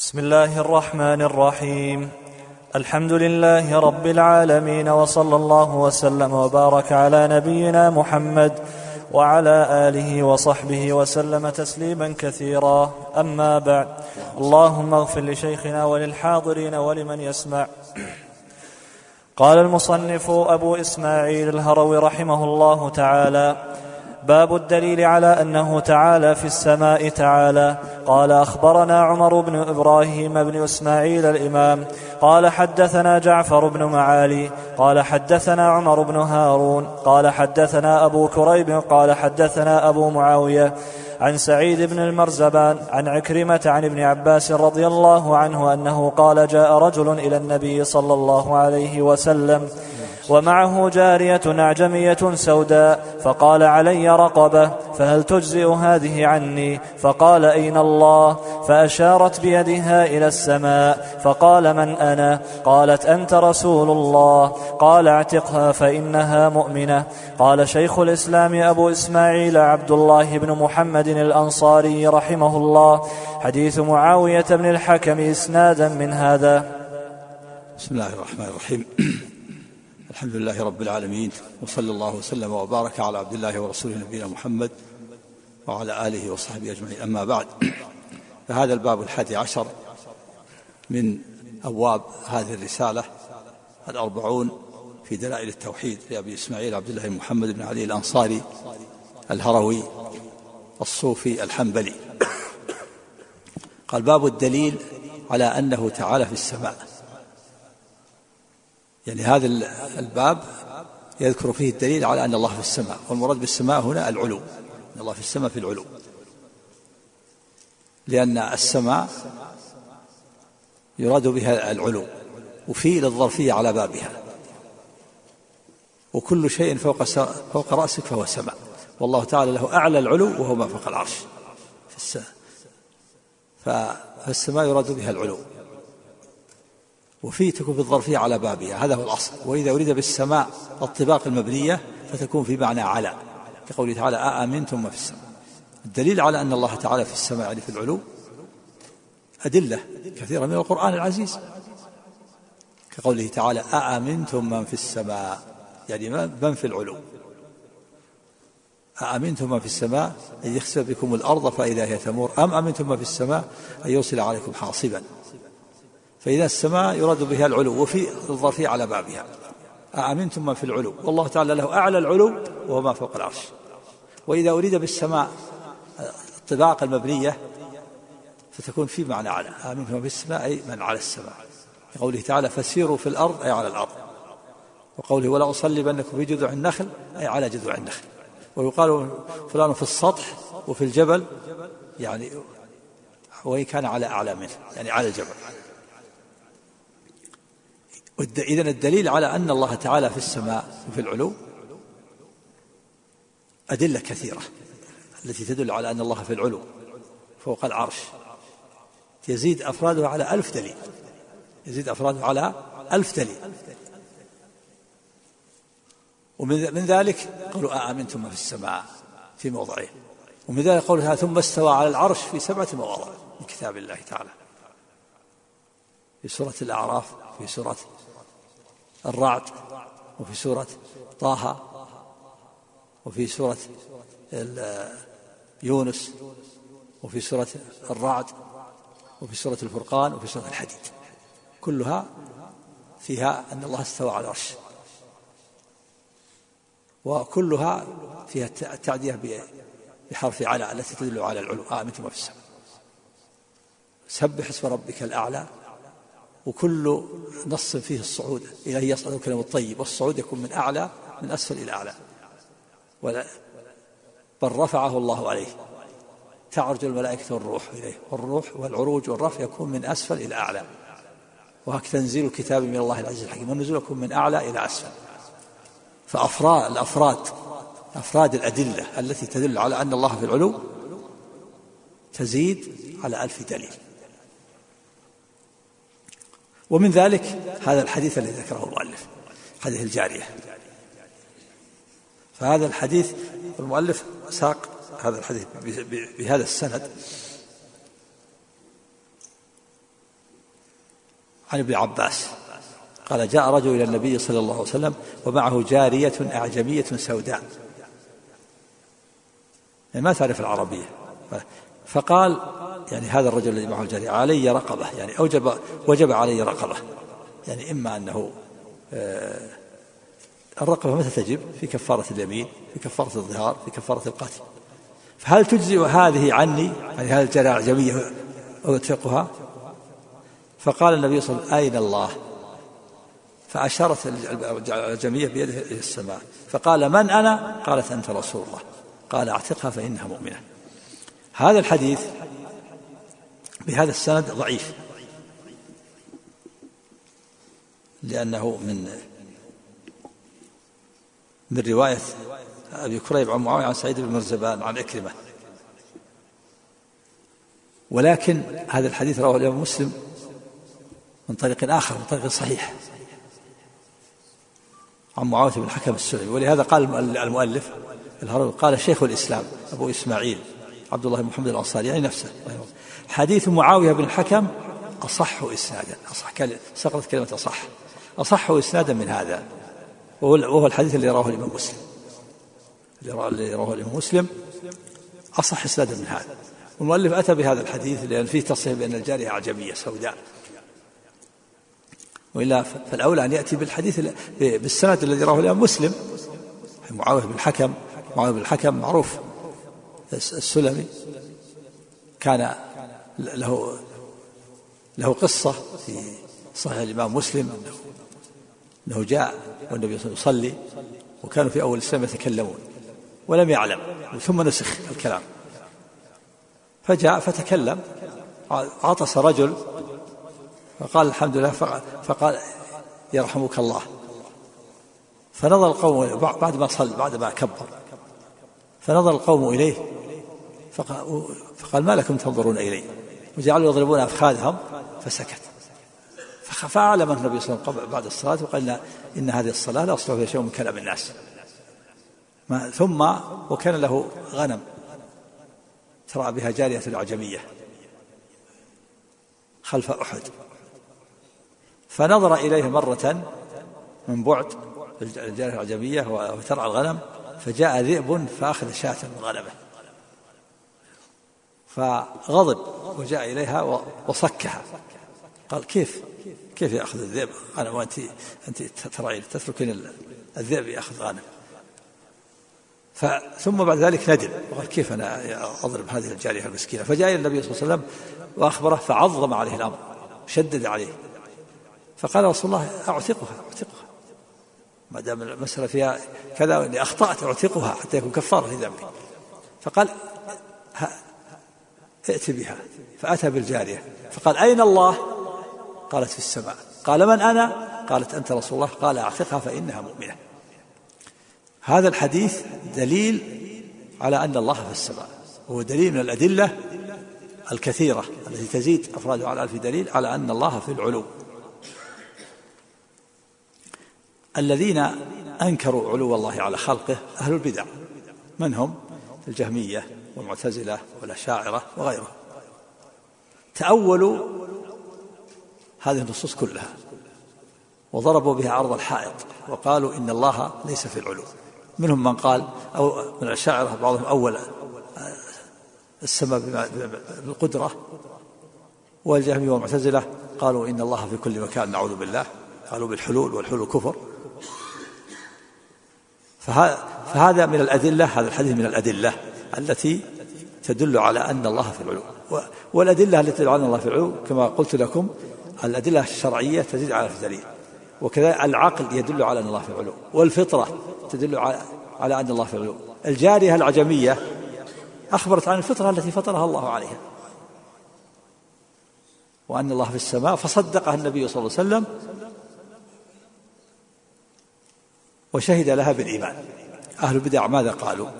بسم الله الرحمن الرحيم. الحمد لله رب العالمين، وصلى الله وسلم وبارك على نبينا محمد وعلى آله وصحبه وسلم تسليما كثيرا. أما بعد، اللهم اغفر لشيخنا وللحاضرين ولمن يسمع. قال المصنف أبو إسماعيل الهروي رحمه الله تعالى: باب الدليل على أنه تعالى في السماء تعالى. قال: أخبرنا عمر بن إبراهيم بن إسماعيل الإمام قال: حدثنا جعفر بن معالي قال: حدثنا عمر بن هارون قال: حدثنا أبو كريب قال: حدثنا أبو معاوية عن سعيد بن المرزبان عن عكرمة عن ابن عباس رضي الله عنه أنه قال: جاء رجل إلى النبي صلى الله عليه وسلم ومعه جارية أعجمية سوداء، فقال: علي رقبة، فهل تجزئ هذه عني؟ فقال: أين الله؟ فأشارت بيدها إلى السماء، فقال: من أنا؟ قالت: أنت رسول الله. قال: اعتقها فإنها مؤمنة. قال شيخ الإسلام أبو إسماعيل عبد الله بن محمد الأنصاري رحمه الله: حديث معاوية بن الحكم إسنادا من هذا. بسم الله الرحمن الرحيم. الحمد لله رب العالمين، وصلى الله وسلم وبارك على عبد الله ورسوله نبينا محمد وعلى آله وصحبه أجمعين. أما بعد، فهذا الباب 11 من أبواب هذه الرسالة 40 في دلائل التوحيد لأبي إسماعيل عبد الله بن محمد بن علي الأنصاري الهروي الصوفي الحنبلي. قال: باب الدليل على أنه تعالى في السماء. يعني هذا الباب يذكر فيه الدليل على أن الله في السماء، والمراد بالسماء هنا العلو، أن الله في السماء في العلو، لأن السماء يراد بها العلو، وفي للظرفية على بابها، وكل شيء فوق رأسك فهو سماء، والله تعالى له أعلى العلو وهو ما فوق العرش في السماء، فالسماء يراد بها العلو، وفي تكون في الظرفية على بابها، هذا هو الأصل. وإذا أريد بالسماء الطباق المبنية فتكون في معنى على، كقوله تعالى: أأمنتم ما في السماء. الدليل على أن الله تعالى في السماء يعني في العلو أدلة كثيرة من القرآن العزيز، كقوله تعالى: أأمنتم من في السماء، يعني من في العلو. أأمنتم من في السماء أن يخسف بكم الأرض فإذا هي تمور، أم أمنتم من في السماء أن يرسل عليكم حاصبا. فإذا السماء يراد بها العلو، وفي الظرفية على بابها. أأمنتم من في العلو، والله تعالى له أعلى العلو وهو ما فوق العرش. وإذا أريد بالسماء الطباق المبنية فتكون في معنى على، أأمنتم من في السماء أي من على السماء، قوله تعالى: فسيروا في الأرض أي على الأرض. وقوله: ولا أصلبنكم في جذوع النخل أي على جذوع النخل. ويقال فلان في السطح وفي الجبل، يعني وإن كان على أعلى منه، يعني على الجبل. إذن الدليل على أن الله تعالى في السماء وفي العلو أدلة كثيرة التي تدل على أن الله في العلو فوق العرش، يزيد أفرادها على 1000 دليل، يزيد أفرادها على 1000 دليل. ومن ذلك قالوا: أأمنتم من في السماء في موضعين. ومن ذلك قولها: ثم استوى على العرش في 7 مواضع من كتاب الله تعالى، في سورة الأعراف، في سورة الرعد، وفي سورة طه، وفي سورة يونس، وفي سورة الرعد، وفي سورة الفرقان، وفي سورة الحديد، كلها فيها أن الله استوى على العرش، وكلها فيها التعدية بحرف على التي تدل على العلو. آمنتم في السماء، سبح اسم ربك الأعلى، وكل نص فيه الصعود، إليه يصعد الكلم الطيب، والصعود يكون من أعلى، من أسفل إلى أعلى، بل رفعه الله عليه، تعرج الملائكة والروح إليه، والروح والعروج والرفع يكون من أسفل إلى أعلى، وهك تنزيل الكتاب من الله العزيز الحكيم، والنزول يكون من أعلى إلى أسفل. أفراد الأدلة التي تدل على أن الله في العلو تزيد على 1000 دليل. ومن ذلك هذا الحديث الذي ذكره المؤلف، حديث الجارية. فهذا الحديث المؤلف ساق هذا الحديث بهذا السند عن ابن عباس قال جاء رجل إلى النبي صلى الله عليه وسلم ومعه جارية أعجمية سوداء، يعني ما تعرف العربية، فقال يعني هذا الرجل الذي معه الجارية علي رقبة، يعني وجب علي رقبة، يعني إما أنه الرقبة متى تجب؟ في كفارة اليمين، في كفارة الظهار، في كفارة القتل، فهل تجزئ هذه عني؟ يعني هذه الجارية الأعجمية أطلقها؟ فقال النبي صلى الله عليه وسلم أين الله؟ فأشارت الأعجمية بيده إلى السماء، فقال من أنا؟ قالت أنت رسول الله، قال اعتقها فإنها مؤمنة. هذا الحديث بهذا السند ضعيف، لأنه من رواية أبي كريب عن معاوية عن سعيد بن مرزبان عن إكرمة، ولكن هذا الحديث رواه الإمام مسلم من طريق آخر، من طريق صحيح عن معاوية بن الحكم السلمي. ولهذا قال المؤلف قال شيخ الإسلام أبو إسماعيل عبد الله بن محمد الأنصاري يعني نفسه حديث معاوية بن الحكم أصح إسنادا، سقطت كلمة أصح إسنادا من هذا، وهو الحديث اللي رواه الإمام مسلم، اللي رواه الإمام مسلم أصح إسنادا من هذا. والمؤلف أتى بهذا الحديث لأن فيه تصريح بأن الجارية أعجمية سوداء، وإلا فالأولى أن يأتي بالحديث بالسند الذي رواه الإمام مسلم. معاوية بن الحكم معروف السلمي، كان له قصة في صحيح الإمام مسلم أنه جاء والنبي صلى الله عليه وسلم يصلي، وكانوا في أول الإسلام يتكلمون ولم يعلم، ثم نسخ الكلام، فجاء فتكلم، عطس رجل فقال الحمد لله، فقال يرحمك الله، فنظر القوم بعد ما صلى بعد ما كبر، فنظر القوم إليه فقال ما لكم تنظرون إلي، وجعلوا يضربون أفخاذهم فسكت. فأعلم النبي صلى الله عليه وسلم بعد الصلاة وقال إن هذه الصلاة لا يصلح فيها شيء من كلام الناس. ثم وكان له غنم ترى بها جارية الأعجمية خلف أحد، فنظر إليه مرة من بعد الجارية الأعجمية وترعى الغنم، فجاء ذئب فأخذ شاة من غنمه، فغضب وجاء إليها وصكها، قال كيف يأخذ الذئب غنم وأنت ترعين، تتركين الذئب يأخذ غنم؟ ثم بعد ذلك ندم وقال كيف أنا أضرب هذه الجارية المسكينة؟ فجاء النبي صلى الله عليه وسلم وأخبره، فعظم عليه الأمر، شدد عليه، فقال رسول الله أعتقها ما دام المسألة فيها كذا وإني أخطأت أعتقها حتى يكون كفارة لذنبي. فقال ائت بها، فأتى بالجارية، فقال أين الله؟ قالت في السماء. قال من أنا؟ قالت أنت رسول الله. قال أعتقها فإنها مؤمنة. هذا الحديث دليل على أن الله في السماء، وهو دليل من الأدلة الكثيرة التي تزيد أفرادها على ألف دليل على أن الله في العلو. الذين أنكروا علو الله على خلقه أهل البدع، من هم؟ الجهمية والمعتزلة والأشاعرة وغيرهم، تأولوا هذه النصوص كلها وضربوا بها عرض الحائط وقالوا إن الله ليس في العلو. منهم من قال، أو من الأشاعرة بعضهم أول السماء بالقدرة، والجهمية والمعتزلة قالوا إن الله في كل مكان نعوذ بالله، قالوا بالحلول، والحلول كفر. فهذا من الأدلة، هذا الحديث من الأدلة التي تدل على أن الله في العلو. والأدلة التي تدل على أن الله في العلو كما قلت لكم الأدلة الشرعية تزيد على الدليل، وكذا العقل يدل على أن الله في العلو، والفطرة تدل على أن الله في العلو. الجارية العجمية أخبرت عن الفطرة التي فطرها الله عليها وأن الله في السماء، فصدقها النبي صلى الله عليه وسلم وشهد لها بالإيمان. أهل البدع ماذا قالوا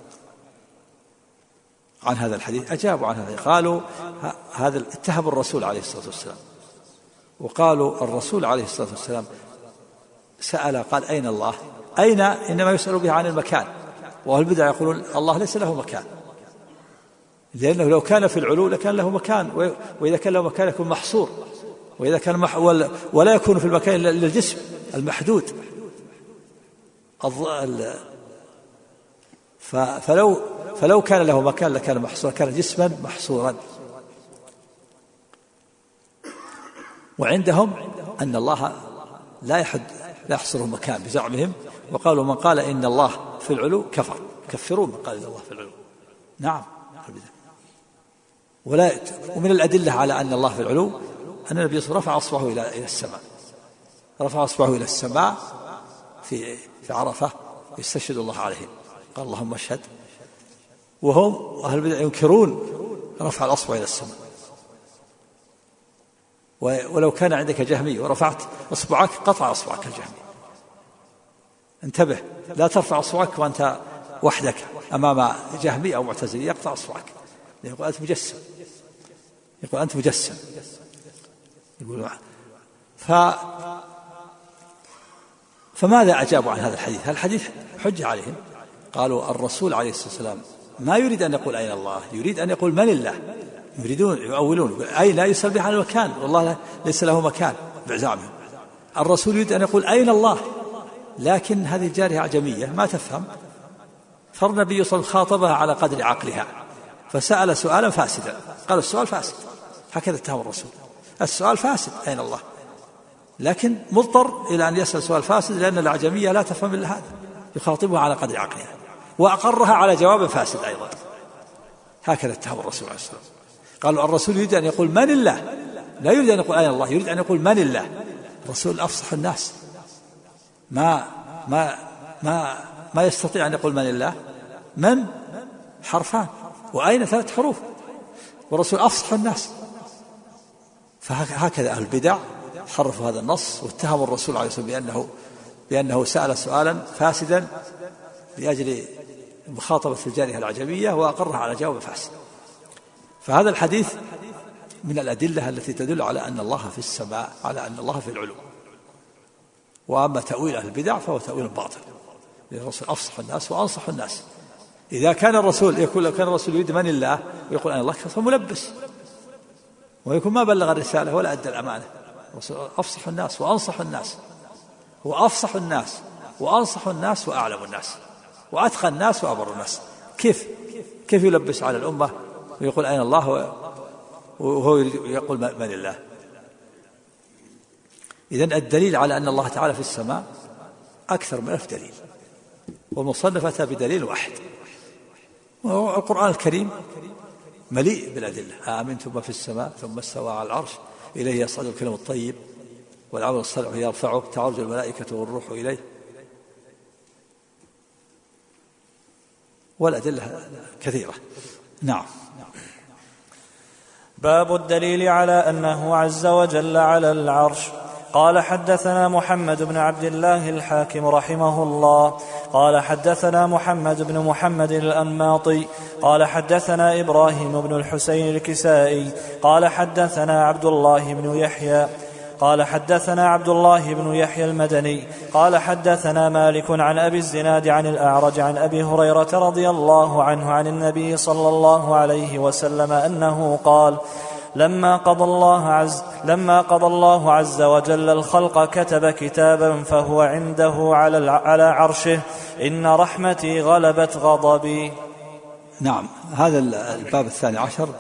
عن هذا الحديث؟ أجابوا عن هذا، قالوا هذا اتهم الرسول عليه الصلاة والسلام، وقالوا الرسول عليه الصلاة والسلام سأل قال أين الله؟ أين إنما يسأل به عن المكان، وأهل البدع يقولون الله ليس له مكان، لأنه لو كان في العلو لكان له مكان، وإذا كان له مكان يكون محصور، وإذا كان ولا يكون في المكان إلا الجسم المحدود. فلو كان له مكان لكان محصورا، كان جسما محصورا. وعندهم أن الله لا يحصره مكان بزعمهم، وقالوا من قال إن الله في العلو كفر، كفرون من قال إن الله في العلو. نعم. ومن الأدلة على أن الله في العلو أن النبي صلى الله عليه وسلم رفع أصبعه إلى السماء، رفع أصبعه إلى السماء في عرفة يستشهد الله عليهم، قال اللهم اشهد. وهم أهل البدع ينكرون رفع الأصبع إلى السماء. ولو كان عندك جهمي ورفعت أصبعك قطع أصبعك الجهمي. انتبه، لا ترفع أصبعك وأنت وحدك أمام جهمي أو معتزلي، يقطع أصبعك، يقول أنت مجسم، يقول أنت مجسم، يقول فماذا أجابوا عن هذا الحديث؟ هذا الحديث حجة عليهم. قالوا الرسول عليه الصلاة والسلام ما يريد أن يقول أين الله، يريد أن يقول من الله. يريدون يؤولون أي لا يسأل به عن المكان، والله ليس له مكان بزعمهم. الرسول يريد أن يقول أين الله، لكن هذه الجارية عجمية ما تفهم، فالنبي صلى الله عليه وسلم خاطبها على قدر عقلها، فسأل سؤالا فاسدا. قال السؤال فاسد، هكذا اتهم الرسول، السؤال فاسد أين الله، لكن مضطر إلى أن يسأل سؤال فاسد لأن العجمية لا تفهم إلا هذا، يخاطبها على قدر عقلها، وأقرها على جواب فاسد أيضا، هكذا اتهم الرسول عليه الصلاة والسلام. قالوا الرسول يريد أن يقول من الله، لا يريد أن يقول أين الله، يريد أن يقول من الله. الرسول أفصح الناس، ما يستطيع أن يقول من الله. من حرفان وأين 3 حروف، والرسول أفصح الناس. فهكذا أهل البدع حرفوا هذا النص واتهموا الرسول عليه الصلاة والسلام بأنه سأل سؤالا فاسدا لأجل مخاطبة الجارية العجمية وأقرها على جواب فاسد. فهذا الحديث من الأدلة التي تدل على أن الله في السماء، على أن الله في العلو. وأما تأويل أهل البدع فهو تأويل باطل، الرسول أفصح الناس وأنصح الناس. إذا كان الرسول يقول، لو كان الرسول يريد من الله ويقول أن الله فهو ملبس، ويكون ما بلغ الرسالة ولا أدى الأمانة. الرسول أفصح الناس وأنصح الناس، هو أفصح الناس وأنصح الناس وأعلم الناس وأتقى الناس وأبر الناس. كيف يلبس على الأمة ويقول أين الله وهو يقول من الله؟ إذن الدليل على أن الله تعالى في السماء أكثر من 1000 دليل، والمصنف أتى بدليل واحد. والقرآن الكريم مليء بالأدلة. آمنتم من في السماء ثم استوى على العرش إليه يصعد الكلم الطيب والعمل الصالح يرفعه، تعرج الملائكة والروح إليه، والأدلة كثيرة. نعم. باب الدليل على أنه عز وجل على العرش. قال حدثنا محمد بن عبد الله الحاكم رحمه الله قال حدثنا محمد بن محمد الأنماطي قال حدثنا إبراهيم بن الحسين الكسائي قال حدثنا عبد الله بن يحيى قال حدثنا عبد الله بن يحيى المدني قال حدثنا مالك عن أبي الزناد عن الأعرج عن أبي هريرة رضي الله عنه عن النبي صلى الله عليه وسلم أنه قال: لما قضى الله عز وجل الخلق كتب كتابا فهو عنده على عرشه: إن رحمتي غلبت غضبي. نعم. هذا الباب 12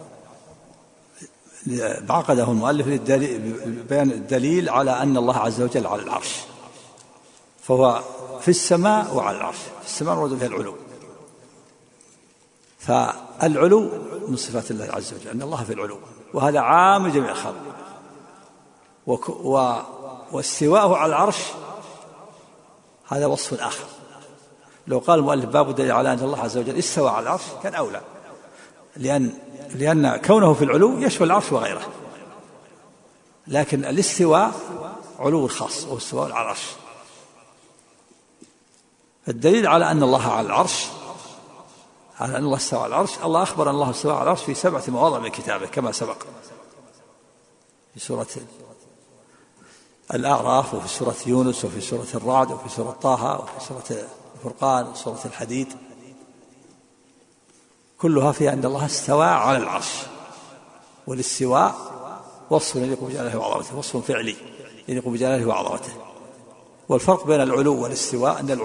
عقده المؤلف لبيان الدليل على أن الله عز وجل على العرش، فهو في السماء وعلى العرش. في السماء مراد فيها العلو، فالعلو من صفات الله عز وجل، أن الله في العلو، وهذا عام لجميع الخلق. واستواءه على العرش هذا وصف آخر. لو قال المؤلف باب الدليل على أن الله عز وجل استوى على العرش كان أولى، لأن كونه في العلو يشمل العرش وغيره، لكن الاستواء علو خاص وهو استواء على العرش. الدليل على أن الله على العرش، على أن الله استوى على العرش، الله أخبر أن الله استوى على العرش في 7 مواضع من كتابه كما سبق، في سورة الأعراف، وفي سورة يونس، وفي سورة الرعد، وفي سورة طه، وفي سورة الفرقان، وسورة الحديد، كلها فيها أن الله استوى على العرش. والاستواء وصف يليق بجلاله وعظمته، وصف فعلي يليق بجلاله وعظمته. والفرق بين العلو والاستواء أن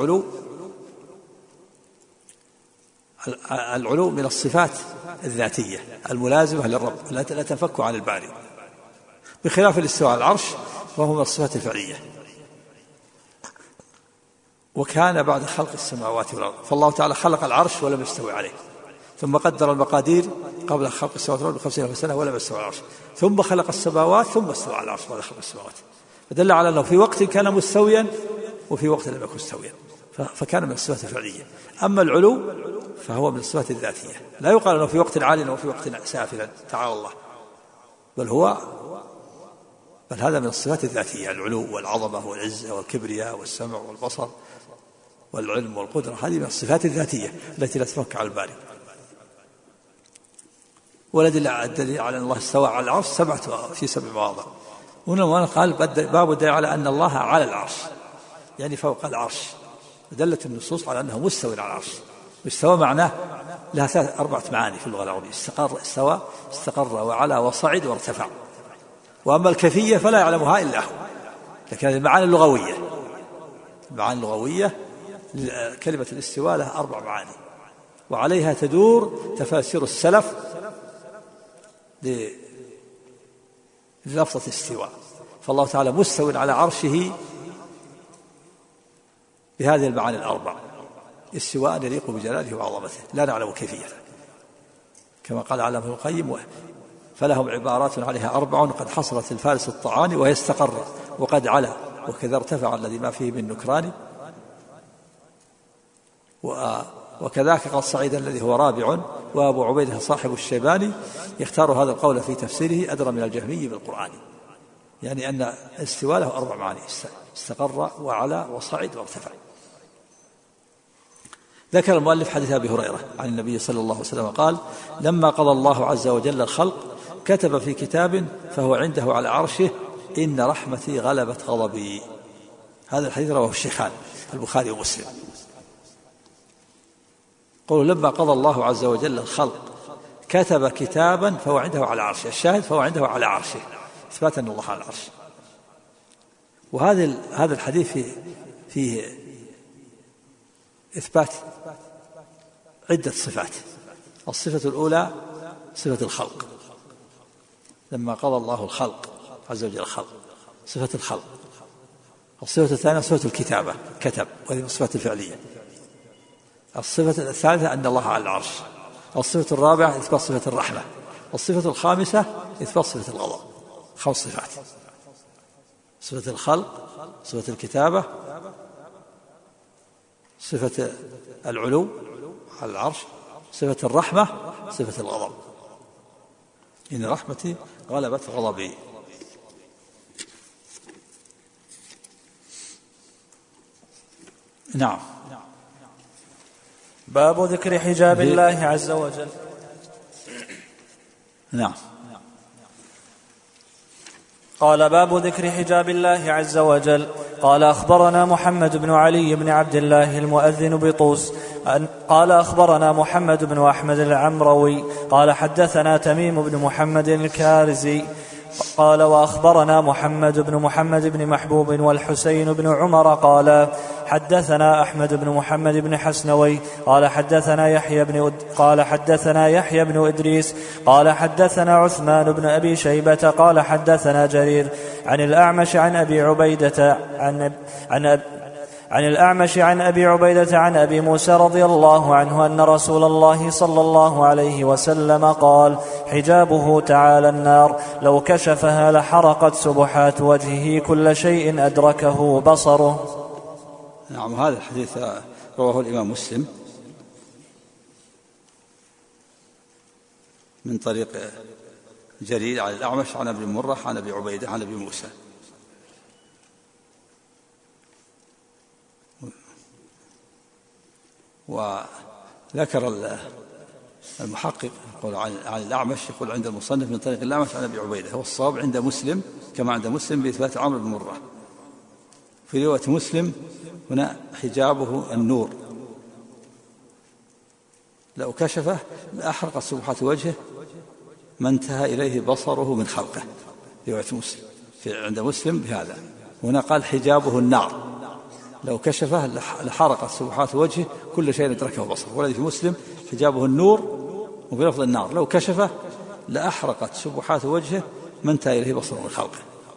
العلو من الصفات الذاتية الملازمة للرب لا تنفك عن الباري، بخلاف الاستواء على العرش وهو من الصفات الفعلية. وكان بعد خلق السماوات والأرض، فالله تعالى خلق العرش ولم يستوي عليه، ثم قدر المقادير قبل خلق السماوات والأرض ب50,000 سنة ولم يستوي على العرش، ثم خلق السماوات ثم استوى على العرش بعد خلق السماوات، فدل على أنه في وقت كان مستويا وفي وقت لم يكن مستويا، فكان من الصفات الفعلية. أما العلو فهو من الصفات الذاتية، لا يقال أنه في وقت عال وفي وقت سافلا تعالى الله، بل هذا من الصفات الذاتية، العلو والعظمة والعزة والكبرياء والسمع والبصر والعلم والقدرة، هذه من الصفات الذاتية التي لا تفك على الباري. والدليل على أن الله استوى على العرش في 7 مواضع. هنا قال باب الدليل على أن الله على العرش، يعني فوق العرش، دلت النصوص على أنه مستوى على العرش. استوى معناه لها 4 معاني في اللغة العربية: استوى، استقر، وعلى، وصعد، وارتفع. وأما الكيفية فلا يعلمها إلا هو. لكن هذه المعاني اللغوية كلمة الاستواء لها 4 معاني، وعليها تدور تفاسير السلف للفظة استواء. فالله تعالى مستوى على عرشه بهذه المعاني 4: استواء يليق بجلاله وعظمته لا نعلم كيفيته، كما قال علامة ابن القيم: فلهم عبارات عليها 4 قد حصلت الفارس الطعان، وهي استقر وقد علا وكذا ارتفع الذي ما فيه من نكران، وكذاك قد صعد الذي هو رابع. وأبو عبيدة صاحب الشيباني يختار هذا القول في تفسيره أدرى من الجهمي بالقرآن، يعني أن الاستواء له 4 معاني: استقر وعلا وصعد وارتفع. ذكر المؤلف حديث أبي هريرة عن النبي صلى الله عليه وسلم قال: لما قضى الله عز وجل الخلق كتب في كتاب فهو عنده على عرشه: إن رحمتي غلبت غضبي. هذا الحديث رواه الشيخان البخاري ومسلم. قولوا لما قضى الله عز وجل الخلق كتب كتابا فهو عنده على عرشه، الشاهد فهو عنده على عرشه، إثبات أن الله على العرش. وهذا الحديث فيه إثبات عدة صفات. الصفة الأولى صفة الخلق، لما قضى الله الخلق عز وجل الخلق، صفة الخلق. الصفة الثانية صفة الكتابة، كتب، وهذه من الصفات الفعلية. الصفة الثالثة أن الله على العرش. الصفة الرابعة إثبات صفة الرحمة. الصفة الخامسة إثبات صفة الغضب. 5 صفات: صفة الخلق، صفة الكتابة، صفة العلو على العرش، صفة الرحمة، صفة الغضب. إن رحمتي غلبت غضبي. نعم. باب ذكر حجاب الله عز وجل. نعم. قال: باب ذكر حجاب الله عز وجل. قال: أخبرنا محمد بن علي بن عبد الله المؤذن بطوس قال: أخبرنا محمد بن أحمد العمروي قال: حدثنا تميم بن محمد الكارزي قال: وأخبرنا محمد بن محبوب والحسين بن عمر قال: حدثنا أحمد بن محمد بن حسنوي قال: حدثنا يحيى بن إدريس قال: حدثنا عثمان بن أبي شيبة قال: حدثنا جرير عن الأعمش عن أبي عبيدة عن أبي موسى رضي الله عنه أن رسول الله صلى الله عليه وسلم قال: حجابه تعالى النار، لو كشفها لحرقت سبحات وجهه كل شيء أدركه بصره. نعم. هذا الحديث رواه الإمام مسلم من طريق جرير عن الأعمش عن أبي مرة عن أبي عبيدة عن أبي موسى. وذكر المحقق يقول عن الأعمش، يقول عند المصنف من طريق الأعمش عن أبي عبيدة، هو الصواب عند مسلم كما عند مسلم بإثبات عمرو بن مرة. في رواية مسلم هنا حجابه النور، لو كشفه لأحرق سبحات وجهه ما انتهى إليه بصره من خلقه. رواية مسلم عند مسلم بهذا. هنا قال حجابه النار لو كشفه لحرقت سبحات وجهه كل شيء أدركه بصره. والذي في مسلم حجابه النور، وفي لفظ النار لو كشفه لأحرقت سبحات وجهه ما انتهى إليه بصره من خلقه.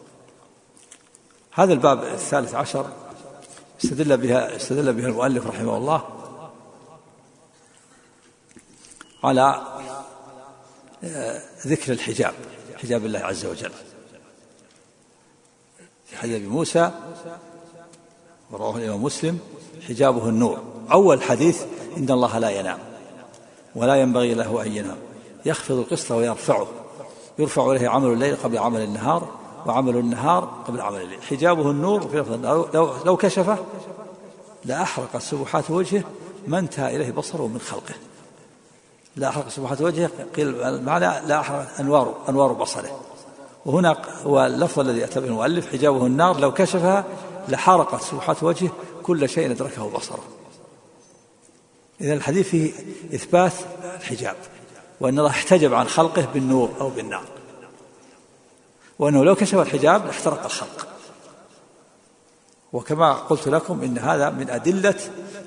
هذا الباب 13 استدل بها المؤلف رحمه الله على ذكر الحجاب، حجاب الله عز وجل. في حديث أبي موسى ورواه الإمام مسلم حجابه النور. أول حديث إن الله لا ينام ولا ينبغي له أن ينام، يخفض القسط ويرفعه، يرفع إليه عمل الليل قبل عمل النهار وعمل النهار قبل عمل الليل. حجابه النور، وفي لو كشفه لأحرقت سبحات وجهه ما انتهى إليه بصره من خلقه. لا أحرق سبحات وجهه قيل المعنى لا أحرق أنوار بصره. وهنا هو اللفظ الذي أتى به المؤلف حجابه النار لو كشفها لحرقت سبحات وجهه كل شيء أدركه بصره. إذن الحديث فيه إثبات الحجاب، وأن الله احتجب عن خلقه بالنور أو بالنار، وأنه لو كشف الحجاب لاحترق الخلق. وكما قلت لكم إن هذا من أدلة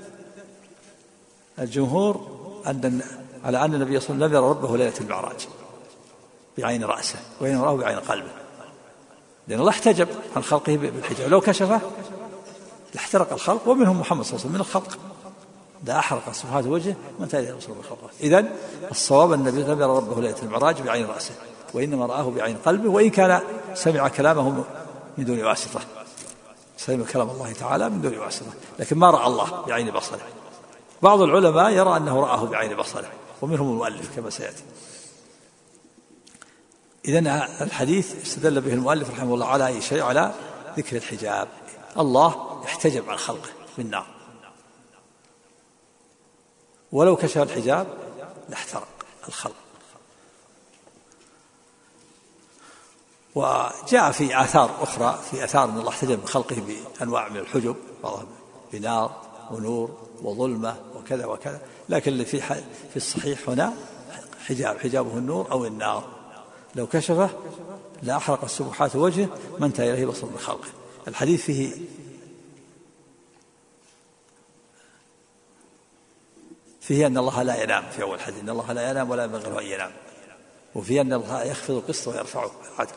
الجمهور على أن النبي صلى الله عليه وسلم لم يرى ربه ليلة المعراج بعين رأسه وإنما راه بعين قلبه، لأن الله احتجب عن خلقه بالحجاب. لو كشفه لاحترق الخلق، ومنهم محمد صلى الله عليه وسلم من الخلق لا أحرق سبحات وجهه ما انتهى إليه بصره من خلقه. إذن الصواب أن النبي لم يرى ربه ليلة المعراج بعين رأسه وإنما رآه بعين قلبه، وإن كان سمع كلامه من دون واسطة، سمع كلام الله تعالى من دون واسطة، لكن ما رأى الله بعين بصره. بعض العلماء يرى أنه رآه بعين بصره، ومنهم المؤلف كما سيأتي. إذن الحديث استدل به المؤلف رحمه الله على أي شيء؟ على ذكر الحجاب. الله احتجب عن خلقه بالنار، ولو كشف الحجاب لاحترق الخلق. وجاء في آثار أخرى، في آثار أن الله احتجب من خلقه بأنواع من الحجب، بعضها بنار ونور وظلمة وكذا وكذا، لكن اللي في الصحيح هنا حجابه النور أو النار لو كشفه لأحرق السبحات وجهه ما انتهى إليه بصر من خلقه. الحديث فيه أن الله لا ينام، في أول حديث أن الله لا ينام ولا ينبغي له أن ينام، وفيه أن الله يخفض القسط ويرفعه العدل،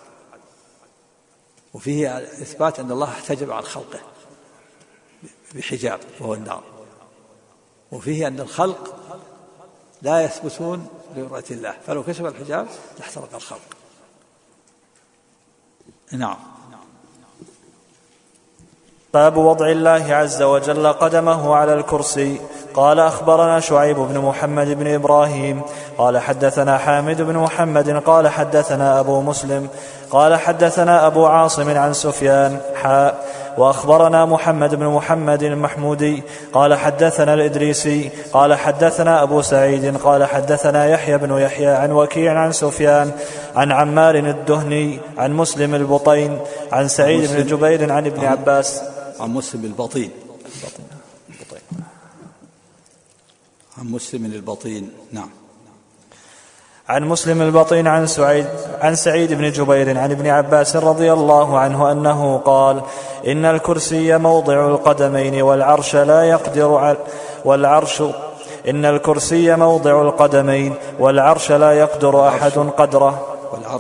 وفيه إثبات أن الله احتجب عن خلقه بحجاب وهو النار، وفيه أن الخلق لا يثبتون برؤية الله، فلو كشف الحجاب لاحترق الخلق. نعم. باب وضع الله عز وجل قدمه على الكرسي. قال أخبرنا شعيب بن محمد بن إبراهيم قال حدثنا حامد بن محمد قال حدثنا أبو مسلم قال حدثنا أبو عاصم عن سفيان وأخبرنا محمد بن محمد المحمودي قال حدثنا الإدريسي قال حدثنا أبو سعيد قال حدثنا يحيى بن يحيى عن وكيع عن سفيان عن عمار الدهني عن مسلم البطين عن سعيد بن جبير عن ابن عباس. عن مسلم البطين، عن مسلم البطين. نعم. عن مسلم البطين عن سعيد بن جبير عن ابن عباس رضي الله عنه أنه قال إن الكرسي موضع القدمين والعرش لا يقدر إن الكرسي موضع القدمين والعرش لا يقدر أحد قدره.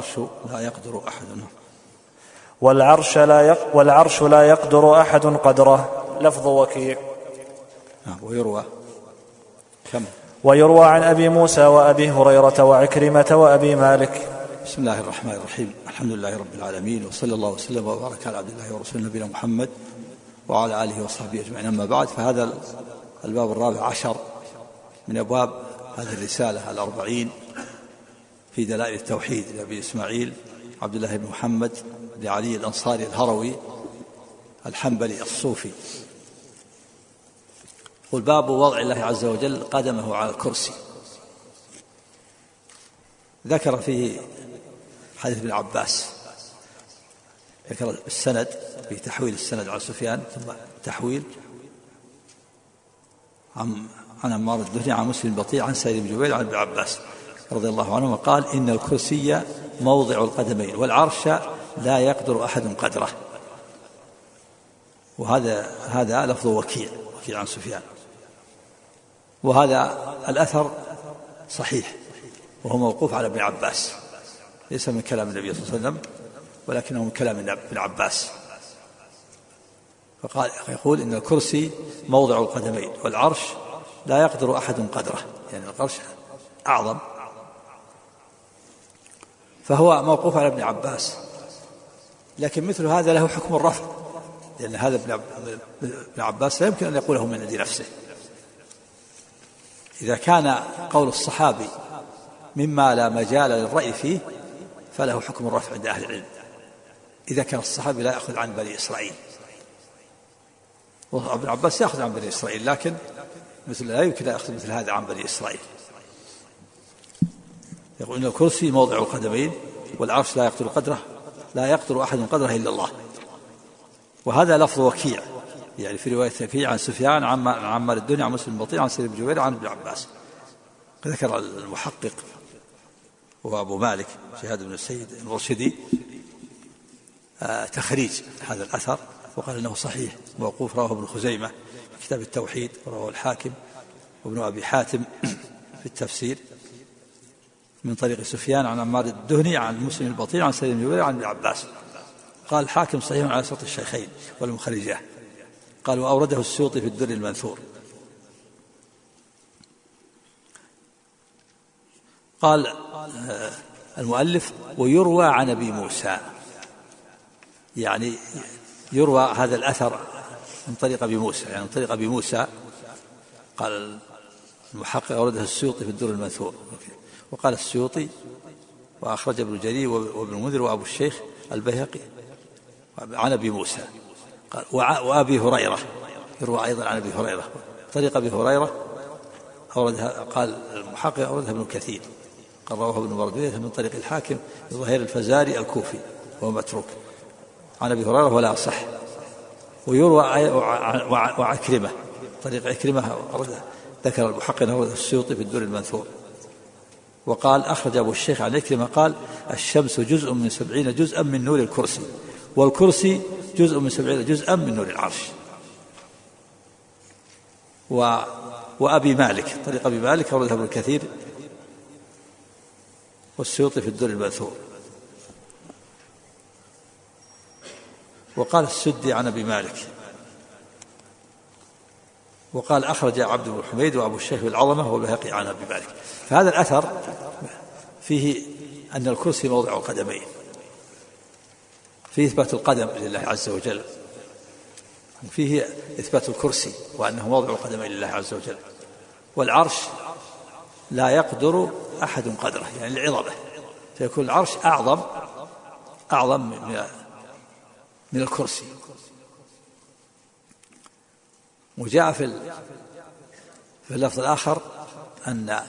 والعرش لا يقدر أحد قدره. لفظ وكيع. ويروى عن أبي موسى وأبي هريرة وعكرمة وأبي مالك. بسم الله الرحمن الرحيم. الحمد لله رب العالمين، وصلى الله وسلم وبارك على عبد الله ورسوله نبينا محمد وعلى آله وصحبه أجمعين. أما بعد، فهذا الباب 14 من أبواب هذه الرسالة 40 في دلائل التوحيد لأبي إسماعيل عبد الله بن محمد بن علي الأنصاري الهروي الحنبلي الصوفي. والباب وضع الله عز وجل قدمه على الكرسي. ذكر فيه حديث ابن عباس، ذكر السند في تحويل السند عن سفيان ثم تحويل عن عمار الدهني عن مسلم البطيء عن سعيد بن جبير عن ابن عباس رضي الله عنه قال إن الكرسي موضع القدمين والعرش لا يقدر أحد قدره. وهذا لفظ وكيع عن سفيان. وهذا الأثر صحيح وهو موقوف على ابن عباس، ليس من كلام النبي صلى الله عليه وسلم ولكنه من كلام ابن عباس. فقال يقول إن الكرسي موضع القدمين والعرش لا يقدر أحد قدره، يعني العرش أعظم، فهو موقوف على ابن عباس. لكن مثل هذا له حكم الرفع، لأن هذا ابن عباس لا يمكن أن يقوله من عند نفسه. إذا كان قول الصحابي مما لا مجال للرأي فيه فله حكم الرفع عند أهل العلم، إذا كان الصحابي لا يأخذ عن بني إسرائيل. وابن عباس يأخذ عن بني إسرائيل، لكن لا يمكن أن يأخذ مثل هذا عن بني إسرائيل. يقول إن الكرسي موضع القدمين والعرش لا يقدر أحد قدره إلا الله. وهذا لفظ وكيع، يعني في رواية وكيع عن سفيان عن عمار الدنيا عن مسلم البطيء عن سليم بن جبير عن ابن عباس. ذكر المحقق وأبو مالك شهاد بن السيد المرشدي تخريج هذا الأثر، وقال إنه صحيح موقوف، رواه ابن خزيمة في كتاب التوحيد، ورواه الحاكم وابن أبي حاتم في التفسير من طريق سفيان عن عمار الدهني عن مسلم البطيء عن سليم بن جبير عن ابن عباس. قال الحاكم صحيح على شرط الشيخين والمخرجاه. قال وأورده السيوطي في الدر المنثور. قال المؤلف ويروى عن أبي موسى، يعني يروى هذا الأثر من طريق أبي موسى، يعني من طريق أبي موسى. قال المحقق أورده السيوطي في الدر المنثور. وقال السيوطي وأخرج ابن جرير وابن المنذر وأبو الشيخ البيهقي عن أبي موسى. قال وأبي هريرة يروى أيضا عن أبي هريرة طريق أبي هريرة أوردها. قال المحقق أوردها ابن كثير، قال رواه ابن مردوية من طريق الحاكم ظهير الفزاري الكوفي وهو متروك عن أبي هريرة ولا صح. ويروى وعكرمة طريق عكرمة ذكر المحقق أورده السيوطي في الدر المنثور. وقال أخرج أبو الشيخ عن عكرمة قال الشمس جزء من 70 جزءا من نور الكرسي، والكرسي جزء من 70 جزءا من نور العرش. وأبي مالك طريق أبي مالك أورده ابن كثير والسيوطي في الدر المنثور. وقال السدي عن أبي مالك. وقال أخرج عبد بن حميد وأبو الشيخ بالعظمة والبيهقي عن أبي مالك. فهذا الأثر فيه أن الكرسي موضع القدمين، فيه إثبات القدم لله عز وجل، فيه إثبات الكرسي وأنه موضع القدمين لله عز وجل. والعرش لا يقدر أحد قدره، يعني العظمة، فيكون العرش أعظم من الكرسي. وجاء في اللفظ الآخر أن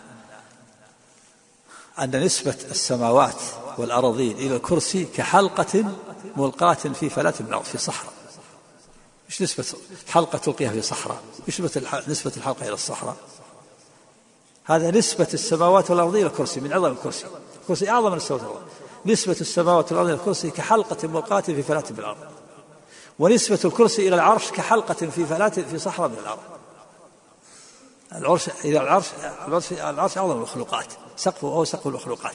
نسبة السماوات والأراضين إلى الكرسي كحلقة ملقاة في فلاة من الأرض في صحراء. إيش نسبة حلقة تلقيها في صحراء؟ إيش نسبة الحلقة إلى الصحراء؟ هذا نسبة السماوات والأرض إلى الكرسي من عظم الكرسي. الكرسي أعظم من السماوات والأرض. نسبة السماوات والأرض إلى الكرسي كحلقة ملقاة في فلاة من الأرض. ونسبة الكرسي إلى العرش كحلقة في فلاة في صحراء من الأرض. العرش إلى العرش أعظم المخلوقات، سقفه وهو سقف المخلوقات.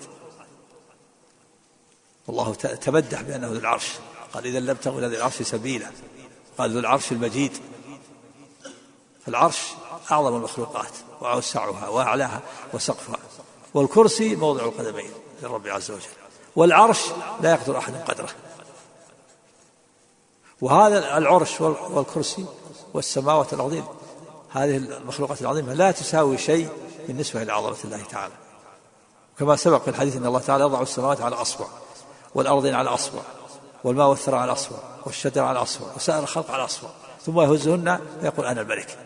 والله تمدح بأنه ذو العرش، قال إذا لم تغن ذي العرش سبيلا، قال ذو العرش المجيد. فالعرش أعظم المخلوقات وأوسعها وأعلاها وسقفها. والكرسي موضع القدمين للرب عز وجل، والعرش لا يقدر أحد قدره. وهذا العرش والكرسي والسماوات العظيم، هذه المخلوقات العظيمة لا تساوي شيء بالنسبة لعظمة الله تعالى. كما سبق في الحديث أن الله تعالى يضع السماوات على أصبع، والأرضين على أصبع، والماء والثرى على أصبع، والشجر على أصبع، وسائر الخلق على أصبع، ثم يهزهن ويقول أنا الملك.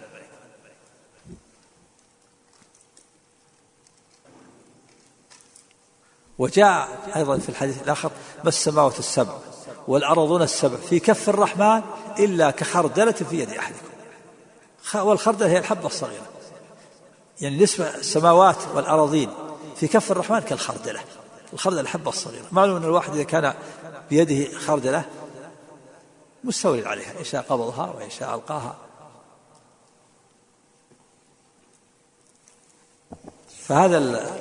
وجاء أيضا في الحديث الآخر ما السماوات السبع والأرضون السبع في كف الرحمن إلا كخردلة في يد أحدكم. والخردلة هي الحبة الصغيرة، يعني نسبة السماوات والأراضين في كف الرحمن كالخردلة. الخردلة الحبة الصغيرة. معلوم أن الواحد إذا كان بيده خردلة مستولي عليها، إن شاء قبضها وإن شاء ألقاها. فهذا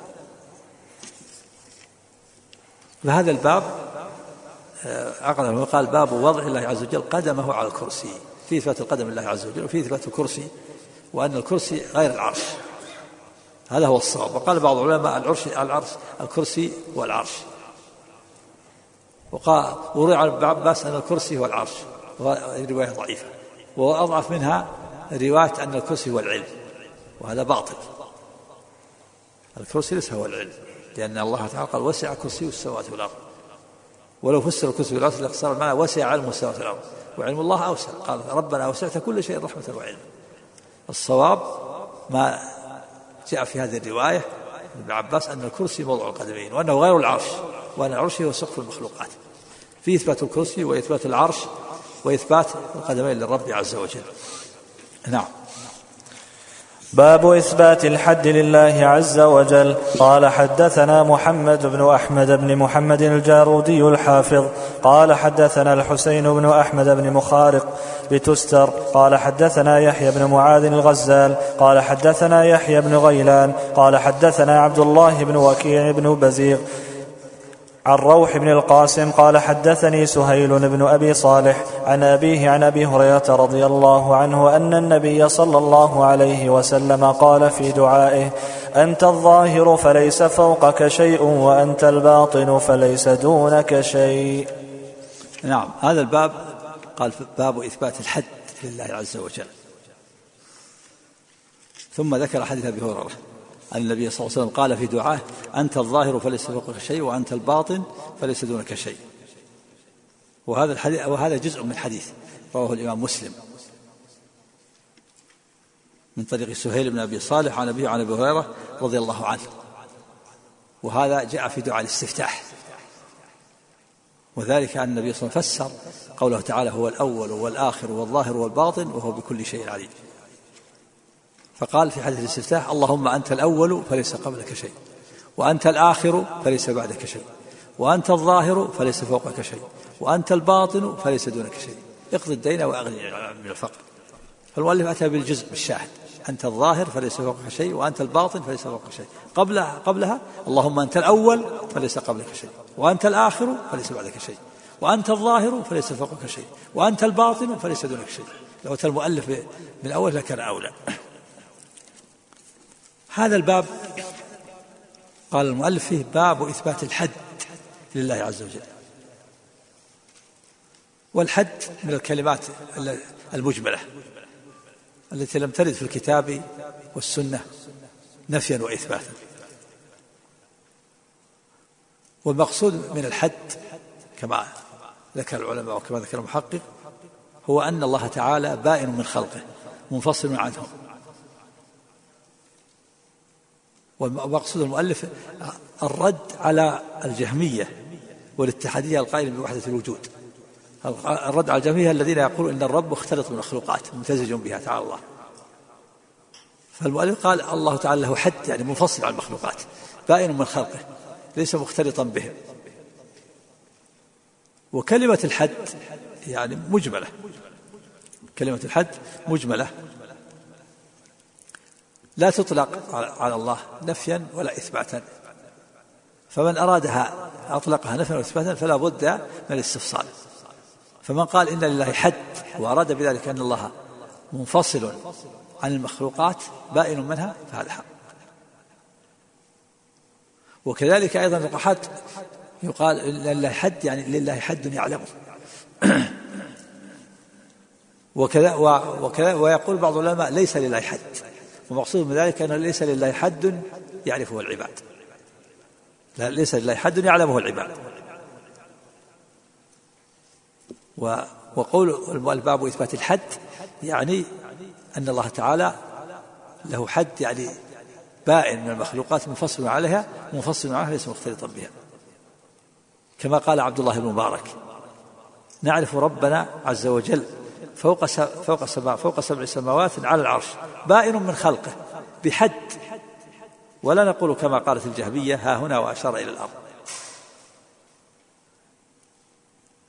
الباب عقده وقال باب وضع الله عز وجل قدمه على الكرسي، في إثبات القدم لله عز وجل وفي إثبات الكرسي، وأن الكرسي غير العرش، هذا هو الصواب. وقال بعض العلماء العرش الكرسي والعرش، وقال وروي عن ابن عباس أن الكرسي هو العرش، وهذه رواية ضعيفة، وأضعف منها رواية أن الكرسي هو العلم، وهذا باطل. الكرسي ليس هو العلم، لأن الله تعالى قال وسع كرسي السماوات والأرض، ولو فسر الكرسي والأرض لاختصر المعنى وسع علم السماوات والأرض، وعلم الله أوسع، قال ربنا وسعت كل شيء رحمة وعلم. الصواب ما جاء في هذه الرواية ابن عباس أن الكرسي موضع القدمين، وأنه غير العرش، وأن العرش هو سقف المخلوقات، في إثبات الكرسي وإثبات العرش وإثبات القدمين للرب عز وجل. نعم. باب إثبات الحد لله عز وجل. قال حدثنا محمد بن أحمد بن محمد الجارودي الحافظ قال حدثنا الحسين بن أحمد بن مخارق بتستر قال حدثنا يحيى بن معاذ الغزال قال حدثنا يحيى بن غيلان قال حدثنا عبد الله بن وكيع بن بزيغ عن روح بن القاسم قال حدثني سهيل بن أبي صالح عن أبيه عن أبي هريرة رضي الله عنه أن النبي صلى الله عليه وسلم قال في دعائه: أنت الظاهر فليس فوقك شيء وأنت الباطن فليس دونك شيء. نعم. هذا الباب قال باب إثبات الحد لله عز وجل، ثم ذكر حديث أبي هريرة أن النبي صلى الله عليه وسلم قال في دعائه: أنت الظاهر فليس فوقك شيء وأنت الباطن فليس دونك شيء. وهذا جزء من حديث رواه الإمام مسلم من طريق سهيل بن أبي صالح عن أبيه عن أبي هريرة رضي الله عنه، وهذا جاء في دعاء الاستفتاح، وذلك أن النبي صلى الله عليه وسلم فسر قوله تعالى: هو الأول والآخر والظاهر والباطن وهو بكل شيء عليم. فقال في حديث الاستفتاح: اللهم أنت الأول فليس قبلك شيء، وأنت الآخر فليس بعدك شيء، وأنت الظاهر فليس فوقك شيء، وأنت الباطن فليس دونك شيء، اقض الدين وأغني من الفقر. فالمؤلف أتى بالجزء بالشاهد: أنت الظاهر فليس فوقك شيء وأنت الباطن فليس فوقك شيء. قبلها اللهم أنت الأول فليس قبلك شيء، وأنت الآخر فليس بعدك شيء، وأنت الظاهر فليس فوقك شيء، وأنت الباطن فليس دونك شيء. لو أتى المؤلف من الأول لكان أولى. هذا الباب قال المؤلف فيه باب إثبات الحد لله عز وجل. والحد من الكلمات المجملة التي لم ترد في الكتاب والسنة نفيا وإثباتا. والمقصود من الحد كما ذكر العلماء وكما ذكر المحقق هو أن الله تعالى بائن من خلقه منفصل عنهم. ومقصود المؤلف الرد على الجهمية والاتحادية القائلين بوحدة الوجود، الرد على الجهمية الذين يقولون إن الرب مختلط بالمخلوقات ممتزج بها تعالى الله. فالمؤلف قال الله تعالى له حد، يعني منفصل عن المخلوقات، بائن من خلقه ليس مختلطا بهم. وكلمة الحد يعني مجملة، كلمة الحد مجملة لا تطلق على الله نفيا ولا إثباتا، فمن أرادها أطلقها نفيا وإثباتا فلا بد من الاستفصال. فمن قال إن لله حد وأراد بذلك أن الله منفصل عن المخلوقات بائن منها فهذا حق. وكذلك أيضا القحات يقال لله حد، يعني لله حد يعلمه. وكذا ويقول بعض العلماء ليس لله حد، ومقصود من ذلك أنه ليس لله حد يعرفه العباد، لا ليس لله حد يعلمه العباد. وقول الباب إثبات الحد يعني أن الله تعالى له حد، يعني بائن من المخلوقات منفصل عليها منفصل عنها ليس مختلطا بها. كما قال عبد الله بن مبارك: نعرف ربنا عز وجل فوق سبع سماوات على العرش بائن من خلقه بحد، ولا نقول كما قالت الجهمية ها هنا وأشار إلى الأرض.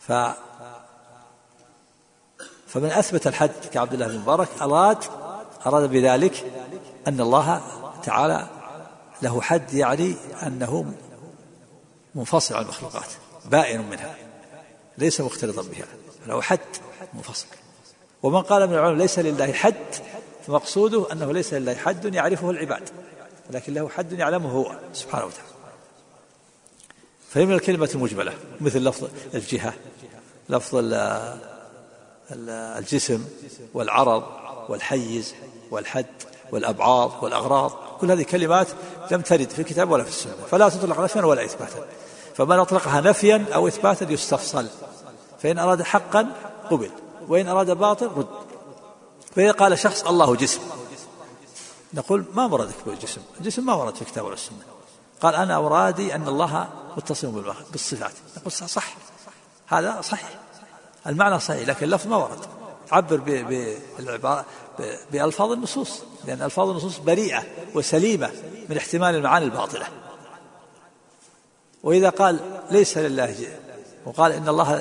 فمن أثبت الحد كعبد الله بن مبارك أراد بذلك أن الله تعالى له حد، يعني أنه منفصل عن المخلوقات بائن منها ليس مختلطا بها، له حد منفصل. ومن قال من العلماء ليس لله حد فمقصوده أنه ليس لله حد يعرفه العباد، ولكن له حد يعلمه هو سبحانه وتعالى. فهي من الكلمة المجملة مثل لفظ الجهة، لفظ الجسم والعرض والحيز والحد والأبعاض والأغراض، كل هذه كلمات لم ترد في الكتاب ولا في السنة، فلا تطلق نفيا ولا إثباتا. فمن أطلقها نفيا أو إثباتا يستفصل، فإن أراد حقا قبل، وإن أراد باطل رد. فإذا قال شخص الله جسم، نقول ما مرادك بالجسم؟ الجسم ما ورد في الكتاب ولا السنة. قال أنا أرادي أن الله متصل بالصفات، نقول صح، هذا صحيح، المعنى صحيح، لكن اللفظ ما ورد. عبر بألفاظ النصوص، لأن ألفاظ النصوص بريئة وسليمة من احتمال المعاني الباطلة. وإذا قال ليس لله وقال إن الله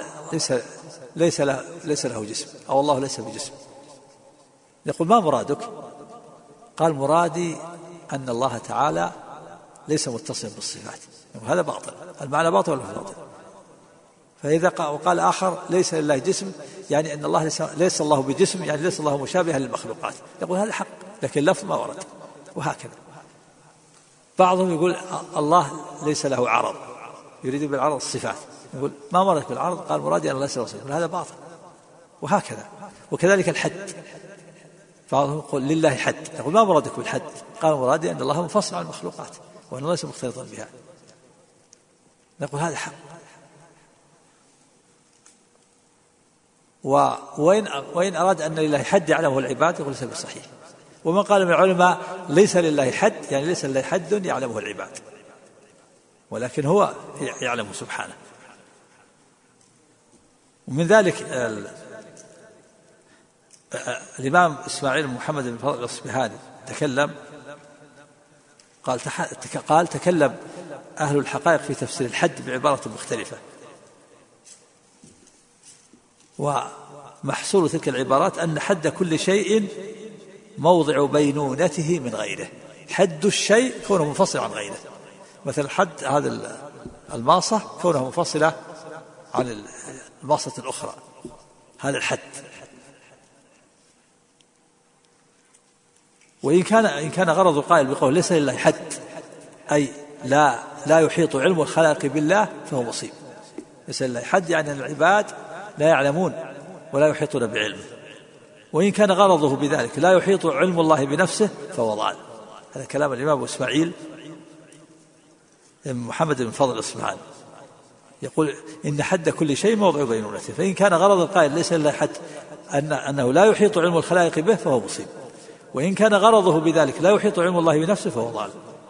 ليس له جسم، أو الله ليس بجسم، يقول ما مرادك؟ قال مرادي أن الله تعالى ليس متصل بالصفات، هذا باطل، المعنى باطل ولا باطل. فإذا وقال آخر ليس لله جسم، يعني أن الله ليس الله بجسم، يعني ليس الله مشابها للمخلوقات، يقول هذا حق، لكن اللفظ ما ورد. وهكذا بعضهم يقول الله ليس له عرض، يريد بالعرض الصفات، يقول ما مراد بالعرض؟ قال مرادي أن ليس له صفات، هذا باطل. وهكذا. وكذلك الحد، بعضهم يقول لله حد، يقول ما مرادك بالحد؟ قال مرادي أن الله منفصل عن المخلوقات وأنه ليس مختلطا بها، نقول هذا حق. وإن أراد أن لله حد يعلمه العباد يقول ليس بصحيح. ومن قال من العلماء ليس لله حد، يعني ليس لله حد يعلمه العباد، ولكن هو يعلمه سبحانه. ومن ذلك الإمام إسماعيل محمد بن فضل الأصبهاني تكلم، قال تكلم أهل الحقائق في تفسير الحد بعبارة مختلفة، ومحصول تلك العبارات أن حد كل شيء موضع بينونته من غيره. حد الشيء كونه منفصل عن غيره، مثل حد هذا الماصة كونه منفصلة عن الماصة الأخرى، هذا الحد. وإن كان غرض القائل بقول ليس لله حد أي لا يحيط علم الخلائق بالله فهو مصيب. ليس لله حد يعني أن العباد لا يعلمون ولا يحيطون بعلمه. وإن كان غرضه بذلك لا يحيط علم الله بنفسه فهو ضال. هذا كلام الإمام إسماعيل محمد بن فضل الأصبهاني، يقول إن حد كل شيء موضع بينونته. فإن كان غرض القائل ليس لله حد أنه لا يحيط علم الخلائق به فهو مصيب، وإن كان غرضه بذلك لا يحيط علم الله بنفسه فهو ضال.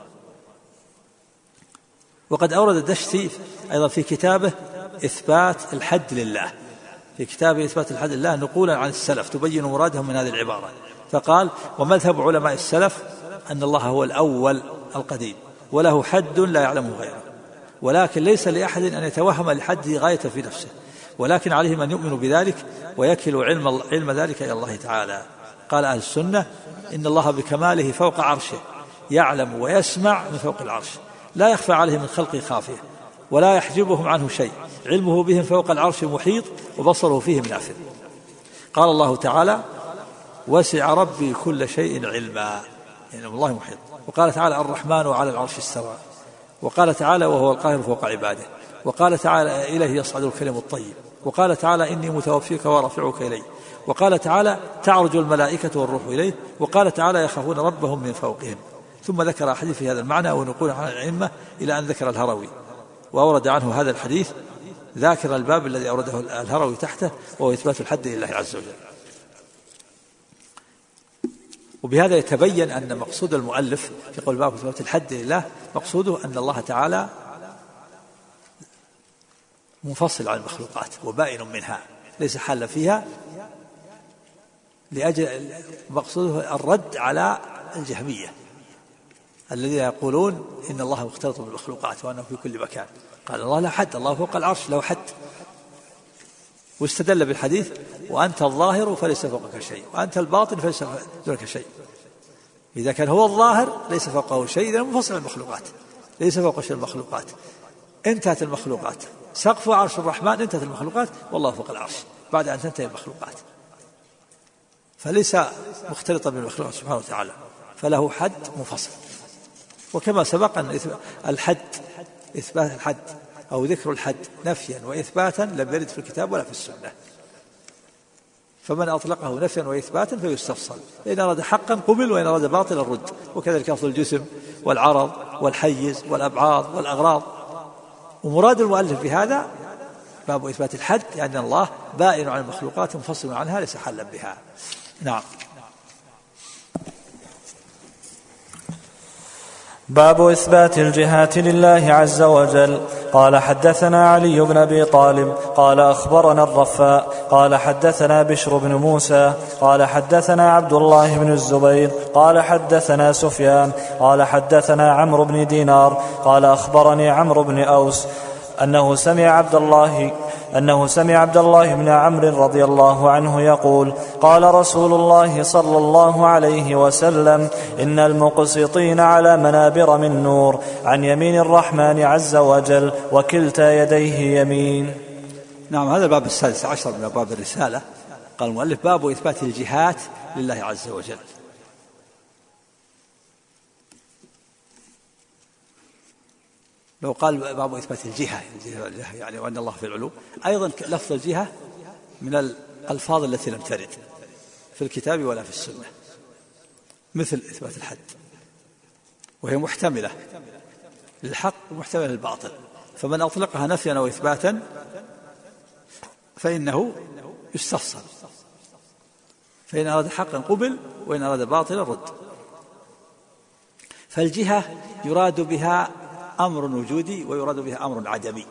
وقد أورد الدشتي أيضا في كتابه إثبات الحد لله، في كتابه إثبات الحد لله نقولا عن السلف تبين مرادهم من هذه العبارة، فقال ومذهب علماء السلف أن الله هو الأول القديم وله حد لا يعلمه غيره، ولكن ليس لأحد أن يتوهم لحده غاية في نفسه، ولكن عليهم أن يؤمنوا بذلك ويكلوا علم ذلك إلى الله تعالى. قال أهل السنة إن الله بكماله فوق عرشه يعلم ويسمع من فوق العرش، لا يخفى عليه من خلقه خافية ولا يحجبهم عنه شيء، علمه بهم فوق العرش محيط وبصره فيهم نافذ. قال الله تعالى وسع ربي كل شيء علما، يعني الله محيط. وقال تعالى الرحمن على العرش استوى. وقال تعالى وهو القاهر فوق عباده. وقال تعالى إليه يصعد الكلم الطيب. وقال تعالى إني متوفيك ورافعك إلي. وقال تعالى تعرج الملائكة والروح إليه. وقال تعالى يخافون ربهم من فوقهم. ثم ذكر أحاديث في هذا المعنى ونقول عن الأئمة إلى أن ذكر الهروي وأورد عنه هذا الحديث ذاكر الباب الذي أورده الهروي تحته وهو إثبات الحد لله عز وجل. وبهذا يتبين أن مقصود المؤلف في قول باب إثبات الحد لله مقصوده أن الله تعالى منفصل عن المخلوقات وبائن منها ليس حالا فيها، لأجل مقصوده الرد على الجهمية الذين يقولون إن الله مختلط بالمخلوقات وأنه في كل مكان. قال الله لا حد، الله فوق العرش له حد، واستدل بالحديث وأنت الظاهر فليس فوقك شيء وأنت الباطن فليس دونك شيء. إذا كان هو الظاهر ليس فوقه شيء، إذا منفصل المخلوقات، ليس فوق شيء المخلوقات، انتهت المخلوقات، سقف عرش الرحمن انتهت المخلوقات والله فوق العرش بعد أن تنتهي المخلوقات، فليس مختلطا بالمخلوقات سبحانه وتعالى، فله حد منفصل. وكما سبق أن الحد إثبات الحد أو ذكر الحد نفيا وإثباتا لم يرد في الكتاب ولا في السنة، فمن أطلقه نفيا وإثباتا فيستفصل، إن أراد حقا قبل وإن أراد باطلا رد. وكذلك لفظ الجسم والعرض والحيز والأبعاض والأغراض. ومراد المؤلف بهذا باب إثبات الحد يعني الله بائن عن المخلوقات منفصل عنها ليس حلا بها. نعم. باب إثبات الجهات لله عز وجل. قال حدثنا علي بن أبي طالب قال أخبرنا الرفاء قال حدثنا بشر بن موسى قال حدثنا عبد الله بن الزبير قال حدثنا سفيان قال حدثنا عمرو بن دينار قال أخبرني عمرو بن أوس أنه سمع عبد الله بن عمرو رضي الله عنه يقول قال رسول الله صلى الله عليه وسلم إن المقسطين على منابر من نور عن يمين الرحمن عز وجل وكلتا يديه يمين. نعم. هذا الباب 16 من أبواب الرسالة. قال المؤلف باب إثبات الجهات لله عز وجل. لو قال باب إثبات الجهة يعني وأن الله في العلو، أيضا لفظ الجهة من الألفاظ التي لم ترد في الكتاب ولا في السنة، مثل إثبات الحد، وهي محتملة للحق ومحتملة للباطل، فمن أطلقها نفيا أو إثباتا فإنه يستفصل، فإن أراد حقا قبل وإن أراد باطلا رد. فالجهة يراد بها أمر وجودي ويراد بها أمر عدمي.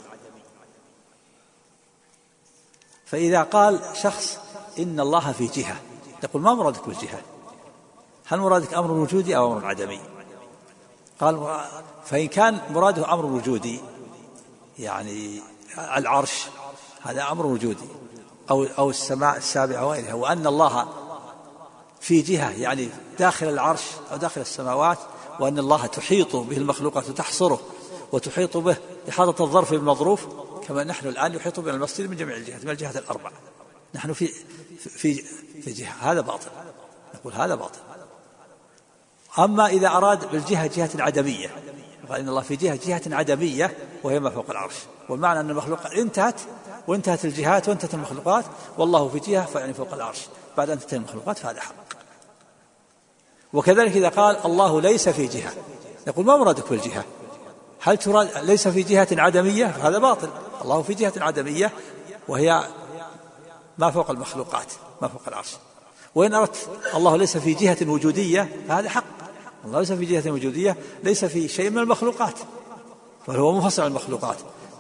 فإذا قال شخص إن الله في جهة، تقول ما مرادك بالجهة؟ هل مرادك أمر وجودي أو أمر عدمي؟ قال فإن كان مراده أمر وجودي يعني العرش هذا أمر وجودي أو السماء السابعة وغيرها، وأن الله في جهة يعني داخل العرش أو داخل السماوات، وأن الله تحيط به المخلوقات وتحصره وتحيط به إحاطة الظرف بالمظروف، كما نحن الآن يحيط بنا المسجد من جميع الجهات، من الجهات الأربع، نحن في جهة، هذا باطل، نقول هذا باطل. أما إذا أراد بالجهة جهة عدمية، قال إن الله في جهة عدمية وهي ما فوق العرش، والمعنى أن المخلوقات انتهت وانتهت الجهات وانتهت المخلوقات، والله في جهة فيعني فوق العرش بعد أن تنتهي المخلوقات، فهذا حق. وكذلك إذا قال الله ليس في جهة، يقول ما مرادك بالجهة؟ هل تراد ليس في جهة عدمية؟ فهذا باطل. الله في جهة عدمية وهي ما فوق المخلوقات ما فوق العرش. وإن أردت الله ليس في جهة وجودية فهذا حق، الله ليس في جهة وجودية، ليس في شيء من المخلوقات، فهو منفصل عن المخلوقات،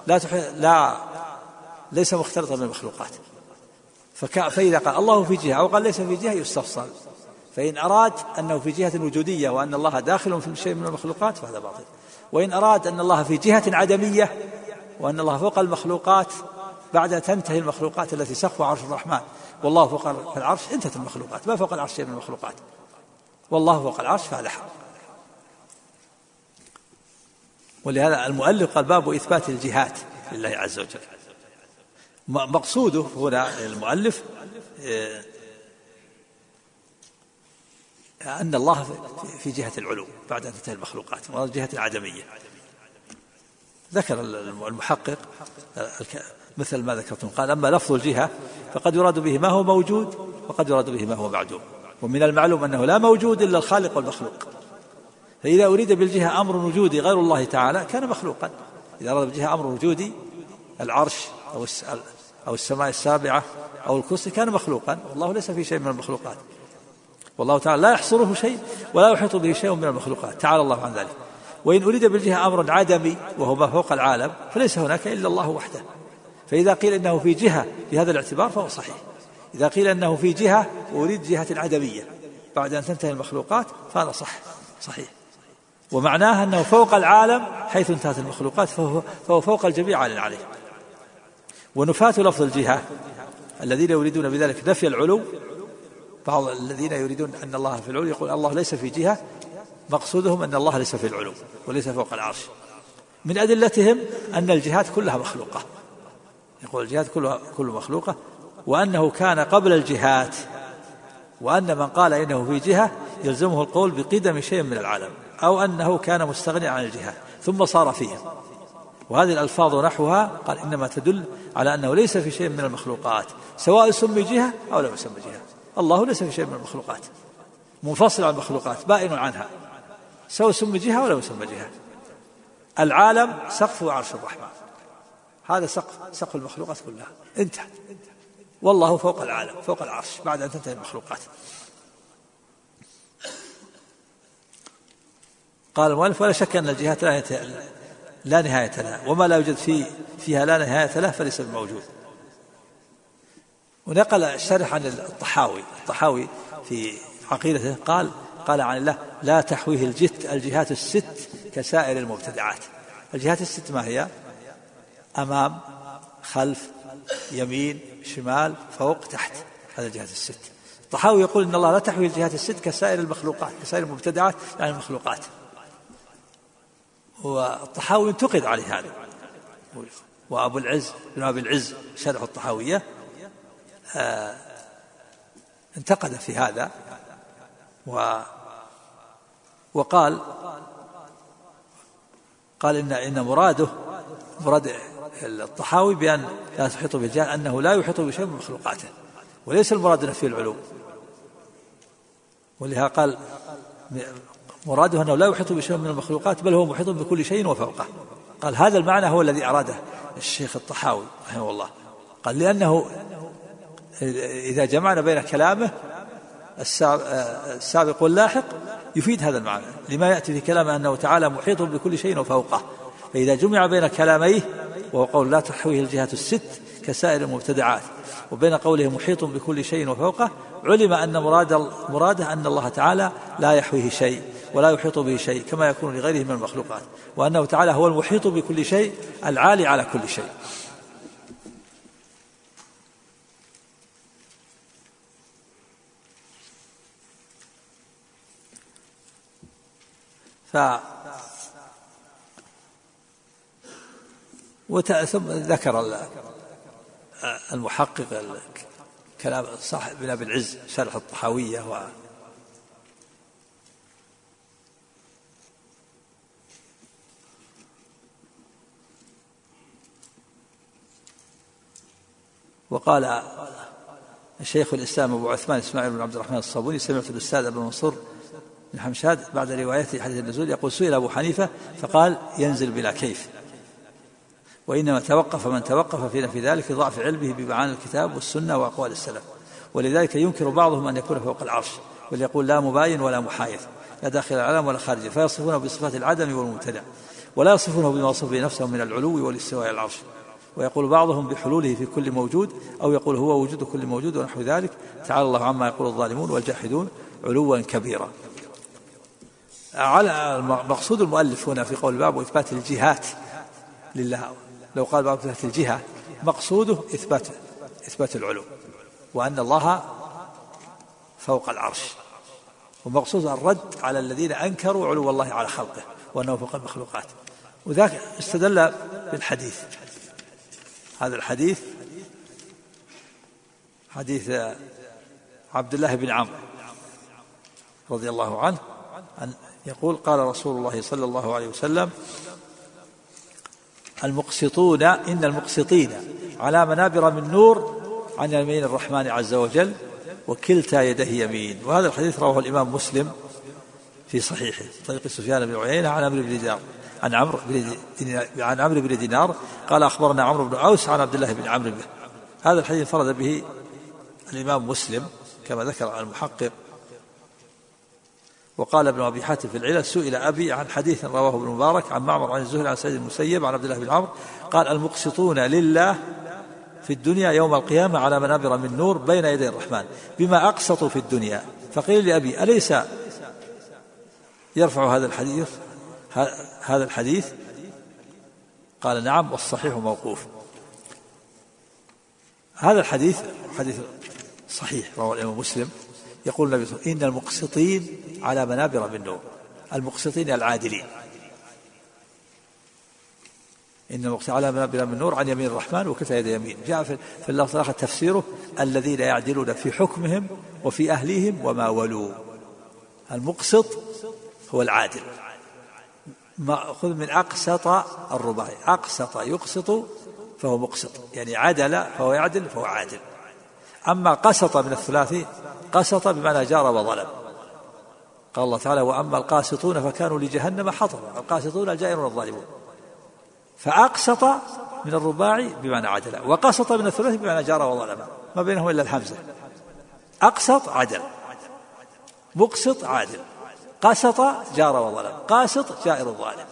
ليس مختلطا بالمخلوقات. فإذا قال الله في جهة أو قال ليس في جهة يستفصل، فإن أراد أنه في جهة وجودية وأن الله داخل في شيء من المخلوقات فهذا باطل، وإن أراد أن الله في جهة عدمية وأن الله فوق المخلوقات بعد تنتهي المخلوقات التي سقف عرش الرحمن والله فوق العرش، انتهت المخلوقات، ما فوق العرش شيء من المخلوقات، والله فوق العرش، فهذا حق. ولهذا المؤلف قال باب إثبات الجهات لله عز وجل. مقصوده هنا المؤلف أن الله في جهة العلو بعد أن تنتهي المخلوقات، وجهة العدمية. ذكر المحقق مثل ما ذكرتم، قال أما لفظ الجهة فقد يراد به ما هو موجود وقد يراد به ما هو معدوم، ومن المعلوم أنه لا موجود إلا الخالق والمخلوق، فإذا أريد بالجهة أمر وجودي غير الله تعالى كان مخلوقا. إذا أراد بالجهة أمر وجودي العرش أو السماء السابعة أو الكرسي كان مخلوقا، والله ليس في شيء من المخلوقات، والله تعالى لا يحصره شيء ولا يحيط به شيء من المخلوقات، تعالى الله عن ذلك. وإن أريد بالجهة أمر عدمي وهو ما فوق العالم فليس هناك إلا الله وحده، فإذا قيل إنه في جهة بهذا الاعتبار فهو صحيح. إذا قيل إنه في جهة وأريد جهة عدمية بعد أن تنتهي المخلوقات فهذا صحيح، ومعناه أنه فوق العالم حيث انتهت المخلوقات، فهو فوق الجميع عال عليه. ونفاة لفظ الجهة الذين يريدون بذلك نفي العلو، بعض الذين يريدون أن الله في العلو يقول الله ليس في جهة، مقصودهم أن الله ليس في العلو وليس فوق العرش. من أدلتهم أن الجهات كلها مخلوقة، يقول الجهات كلها مخلوقة، وأنه كان قبل الجهات، وأن من قال إنه في جهة يلزمه القول بقدم شيء من العالم، أو أنه كان مستغنيا عن الجهة ثم صار فيها. وهذه الألفاظ ونحوها قال إنما تدل على أنه ليس في شيء من المخلوقات، سواء سمي جهة أو لم يسمى جهة. الله ليس في شيء من المخلوقات، منفصل عن المخلوقات، بائن عنها، سواء سمي جهة ولا يسمى جهة. العالم سقف عرش الرحمن، هذا سقف المخلوقات كلها، انتهى. والله فوق العالم، فوق العرش، بعد أن تنتهي المخلوقات. قال المؤلف: ولا شك أن الجهات لا نهاية لها، وما لا يوجد فيها لا نهاية له فليس بموجود. ونقل الشرح عن الطحاوي في عقيدته قال عن الله: لا تحويه الجهات الست كسائر المبتدعات. الجهات الست ما هي؟ أمام، خلف، يمين، شمال، فوق، تحت، هذه الجهات الست. الطحاوي يقول إن الله لا تحويه الجهات الست كسائر المخلوقات، كسائر المبتدعات يعني المخلوقات. والطحاوي انتقد عليه هذا. وأبو العز بن أبي العز شرح الطحاوية انتقد في هذا، وقال إن مراد الطحاوي بأن لا تحيط بالجهل أنه لا يحيط بشيء من مخلوقاته، وليس المراد نفي العلو. ولهذا قال مراده أنه لا يحيط بشيء من المخلوقات، بل هو محيط بكل شيء وفوقه. قال هذا المعنى هو الذي أراده الشيخ الطحاوي رحمه الله. قال لأنه إذا جمعنا بين كلامه السابق واللاحق يفيد هذا المعنى، لما يأتي في كلامه أنه تعالى محيط بكل شيء وفوقه. فإذا جمع بين كلاميه، وهو قول لا تحويه الجهات الست كسائر المبتدعات، وبين قوله محيط بكل شيء وفوقه، علم أن مراده أن الله تعالى لا يحويه شيء ولا يحيط به شيء كما يكون لغيره من المخلوقات، وأنه تعالى هو المحيط بكل شيء العالي على كل شيء. ثم ذكر المحقق كلام صاحب بن أبي العز شرح الطحاوية وقال الشيخ الإسلام أبو عثمان إسماعيل بن عبد الرحمن الصابوني: سمعت الأستاذ أبو منصور بن حمشاد بعد روايته حديث النزول يقول: سئل أبو حنيفة فقال: ينزل بلا كيف. وإنما توقف من توقف في ذلك ضعف علمه بمعاني الكتاب والسنة وأقوال السلف، ولذلك ينكر بعضهم أن يكون فوق العرش، بل يقول لا مباين ولا محايد، لا داخل العالم ولا خارجه، فيصفونه بصفات العدم والمبتدع، ولا يصفونه بما وصف به نفسه من العلو والاستواء على العرش. ويقول بعضهم بحلوله في كل موجود، أو يقول هو وجود كل موجود ونحو ذلك. تعالى الله عما يقول الظالمون والجاحدون علوا كبيرا. على مقصود المؤلف هنا في قول الباب وإثبات الجهات لله، لو قال باب إثبات الجهة مقصوده إثبات العلو، وأن الله فوق العرش، ومقصود الرد على الذين أنكروا علو الله على خلقه وأنه فوق المخلوقات. وذاك استدل بالحديث، هذا الحديث حديث عبد الله بن عمرو رضي الله عنه أن يقول: قال رسول الله صلى الله عليه وسلم: المقسطون إن المقسطين على منابر من نور عن يمين الرحمن عز وجل وكلتا يديه يمين. وهذا الحديث رواه الإمام مسلم في صحيحه طريق سفيان بن عيينة عن عمرو بن دينار قال: أخبرنا عمرو بن أوس عن عبد الله بن عمرو به. هذا الحديث فرد به الإمام مسلم كما ذكر المحقق. وقال ابن أبي حاتم في العلل: سئل أبي عن حديث رواه ابن مبارك عن معمر عن الزهري عن سعيد المسيب عن عبد الله بن عمرو قال: المقسطون لله في الدنيا يوم القيامة على منابر من نور بين يدي الرحمن بما أقسطوا في الدنيا. فقيل لأبي: أليس يرفع هذا الحديث؟ قال: نعم، والصحيح موقوف. هذا الحديث حديث صحيح رواه الإمام مسلم. يقول النبي صلى الله عليه وسلم: إن المقسطين على منابر من نور. المقسطين العادلين. إن المقسطين على منابر من نور عن يمين الرحمن وكلتا يد يمين. جاء في اللفظ الآخر تفسيره: الذين يعدلون في حكمهم وفي أهليهم وما ولوا. المقسط هو العادل، مأخذ من أقسط الرباعي، أقسط يقسط فهو مقسط، يعني عدل فهو يعدل فهو عادل. أما قسط من الثلاثي، قسط بمعنى جار وظلم. قال الله تعالى: وأما القاسطون فكانوا لجهنم حطبا. القاسطون الجائرون الظالمون. فأقسط من الرباعي بمعنى عدل، وقسط من الثلاثي بمعنى جار وظلم، ما بينهم إلا الحمزة. أقسط عدل، مقسط عادل، قسط جار وظلم، قاسط جائر الظالم.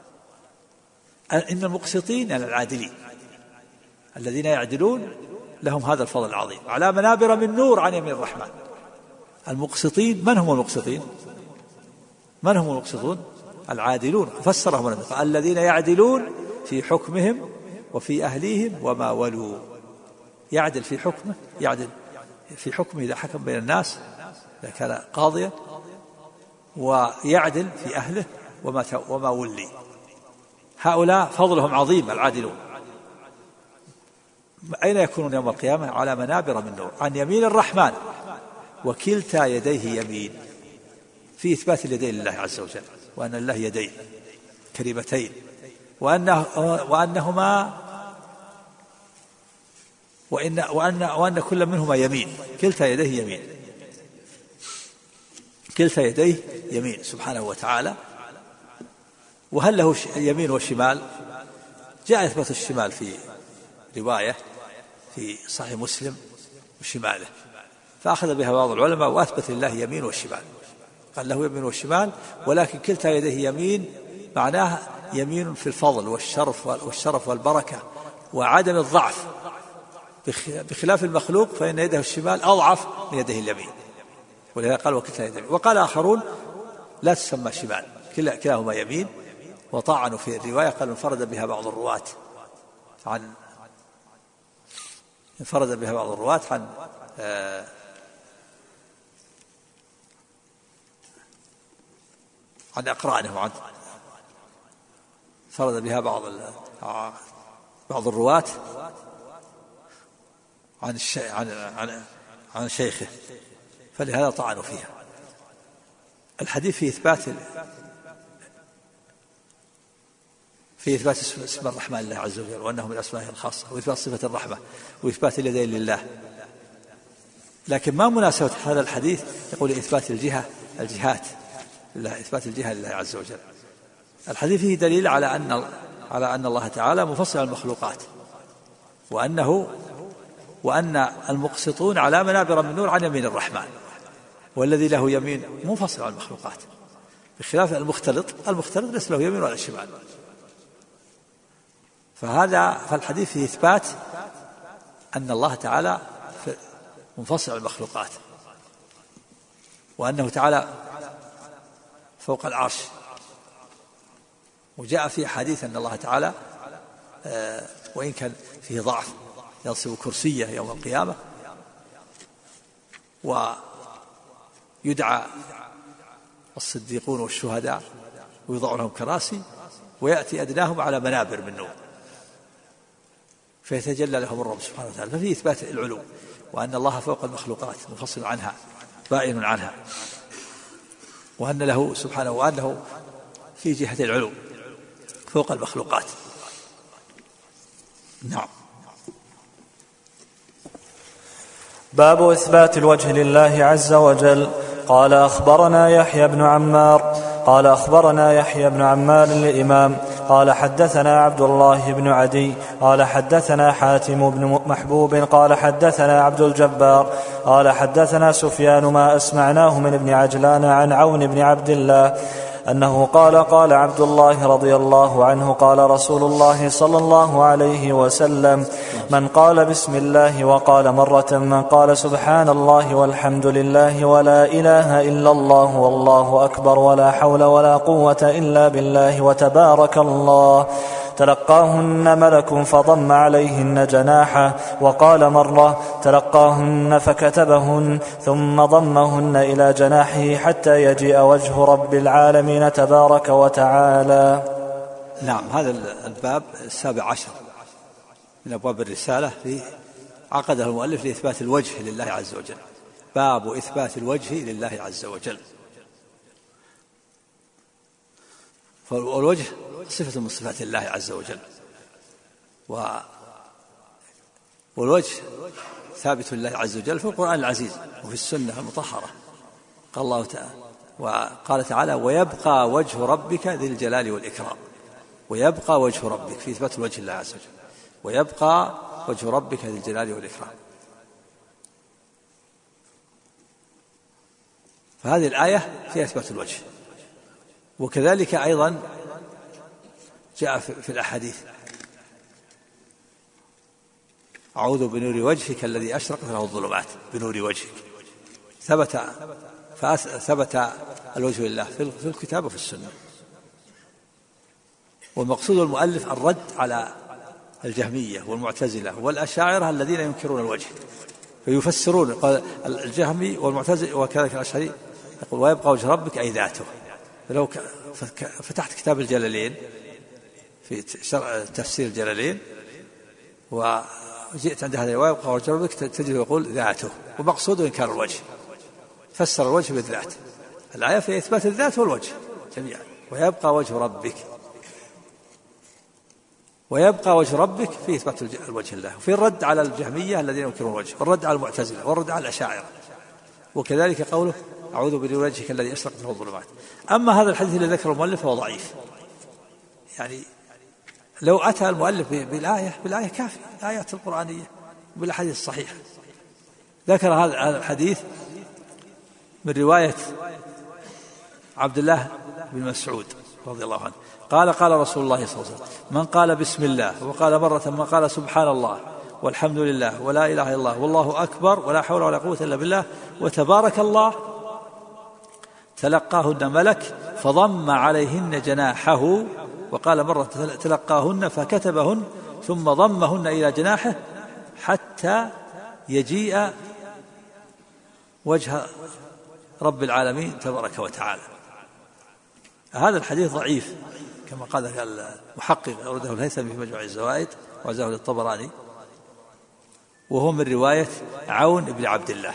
إن المقسطين العادلين الذين يعدلون لهم هذا الفضل العظيم، على منابر من نور عن يمين الرحمن. المقسطين من هم المقسطين؟ من هم المقسطون؟ العادلون. فسرهم النبي: الذين يعدلون في حكمهم وفي أهليهم وما ولوا. يعدل في حكمه، يعدل في حكمه إذا حكم بين الناس، إذا كان قاضيا، ويعدل في أهله وما ولي. هؤلاء فضلهم عظيم العادلون. أين يكونون يوم القيامة؟ على منابر من نور عن يمين الرحمن وكلتا يديه يمين، في إثبات اليدين لله عز وجل، وأن الله يدين كريمتين، وأن كل منهما يمين، كلتا يديه يمين، كلتا يديه يمين سبحانه وتعالى. وهل له يمين وشمال؟ جاء إثبات الشمال في رواية في صحيح مسلم وشماله، فأخذ بها بعض العلماء وأثبت لله يمين والشمال، قال له يمين والشمال، ولكن كلتا يديه يمين معناه يمين في الفضل والشرف والبركة وعدم الضعف، بخلاف المخلوق فإن يده الشمال أضعف من يده اليمين، ولهذا قال وكلتا يديه. وقال آخرون لا تسمى شمال، كلاهما يمين. وطعنوا في الرواية، قالوا انفرد بها بعض الرواة عن أقرانهم، فرد بها بعض الرواة عن شيخه، فلهذا طعنوا فيها. الحديث في إثبات اسم الرحمن لله عز وجل، وأنه من أسمائه الخاصة، وإثبات صفة الرحمة، وإثبات اليدين لله. لكن ما مناسبة هذا الحديث يقول إثبات الجهات لله، إثبات الجهة لله عز وجل. الحديث فيه دليل على أن الله تعالى مفصل المخلوقات، وأن المقسطون على منابر من نور عن يمين الرحمن، والذي له يمين منفصل عن المخلوقات، بخلاف المختلط ليس له يمين ولا شمال. فالحديث فيه إثبات أن الله تعالى منفصل عن المخلوقات، وأنه تعالى فوق العرش. وجاء في حديث أن الله تعالى وإن كان فيه ضعف ينصب كرسيه يوم القيامة، ويدعى الصديقون والشهداء ويوضع لهم كراسي، ويأتي أدناهم على منابر من نور، فيتجلى لهم الرب سبحانه وتعالى. ففيه إثبات العلو، وأن الله فوق المخلوقات منفصل عنها بائن عنها، وأن له سبحانه وأنه في جهة العلو فوق المخلوقات. نعم. باب إثبات الوجه لله عز وجل. قال أخبرنا يحيى بن عمار الإمام قال حدثنا عبد الله بن عدي قال حدثنا حاتم بن محبوب قال حدثنا عبد الجبار قال حدثنا سفيان ما أسمعناه من ابن عجلان عن عون بن عبد الله أنه قال عبد الله رضي الله عنه قال رسول الله صلى الله عليه وسلم: من قال بسم الله وقال مرة، من قال سبحان الله والحمد لله ولا إله إلا الله والله أكبر ولا حول ولا قوة إلا بالله وتبارك الله، تلقاهن ملك فضم عليهن جناحه. وقال مرة تلقاهن فكتبهن ثم ضمهن إلى جناحه حتى يجيء وجه رب العالمين تبارك وتعالى. نعم. هذا الباب 17 من أبواب الرسالة عقده المؤلف لإثبات الوجه لله عز وجل. باب إثبات الوجه لله عز وجل. فالوجه صفة من صفات الله عز وجل، والوجه ثابت لله عز وجل في القرآن العزيز وفي السنة المطهرة. قال الله تعالى وقال تعالى ويبقى وجه ربك ذي الجلال والإكرام. ويبقى وجه ربك في إثبات الوجه لله عز وجل. ويبقى وجه ربك ذي الجلال والإكرام. فهذه الآية فيها إثبات الوجه. وكذلك أيضا جاء في الأحاديث أعوذ بنور وجهك الذي أشرقت له الظلمات. بنور وجهك ثبت الوجه لله في الكتاب وفي السنة. والمقصود المؤلف الرد على الجهمية والمعتزلة والأشاعرة الذين ينكرون الوجه فيفسرون. قال الجهمي والمعتزلة وكذلك الأشعري يقول ويبقى وجه ربك أي ذاته. لو فتحت كتاب الجلالين في تفسير الجلالين وجئت عند هذا ويبقى وجه ربك تجد يقول ذاته، ومقصوده إنكار الوجه. فسر الوجه بالذات. الآية في إثبات الذات والوجه جميعا. ويبقى وجه ربك، ويبقى وجه ربك في إثبات الوجه الله، وفي الرد على الجهمية الذين ينكرون الوجه، والرد على المعتزلة، والرد على الأشاعرة. وكذلك قوله أعوذ بنور وجهك الذي أشرقت له الظلمات. أما هذا الحديث الذي ذكره المؤلف فهو ضعيف. يعني لو أتى المؤلف بالآية كافية، الآيات القرآنية بالأحاديث الصحيحة. ذكر هذا الحديث من رواية عبد الله بن مسعود رضي الله عنه قال قال رسول الله صلى الله عليه وسلم من قال بسم الله وقال مرة من قال سبحان الله والحمد لله ولا إله إلا الله والله أكبر ولا حول ولا قوة إلا بالله وتبارك الله تلقاهن ملك فضم عليهن جناحه. وقال مرة تلقاهن فكتبهن ثم ضمهن إلى جناحه حتى يجيء وجه رب العالمين تبارك وتعالى. هذا الحديث ضعيف كما قال المحقق أورده الهيثمي في مجموع الزوائد وعزاه للطبراني، وهو من رواية عون بن عبد الله.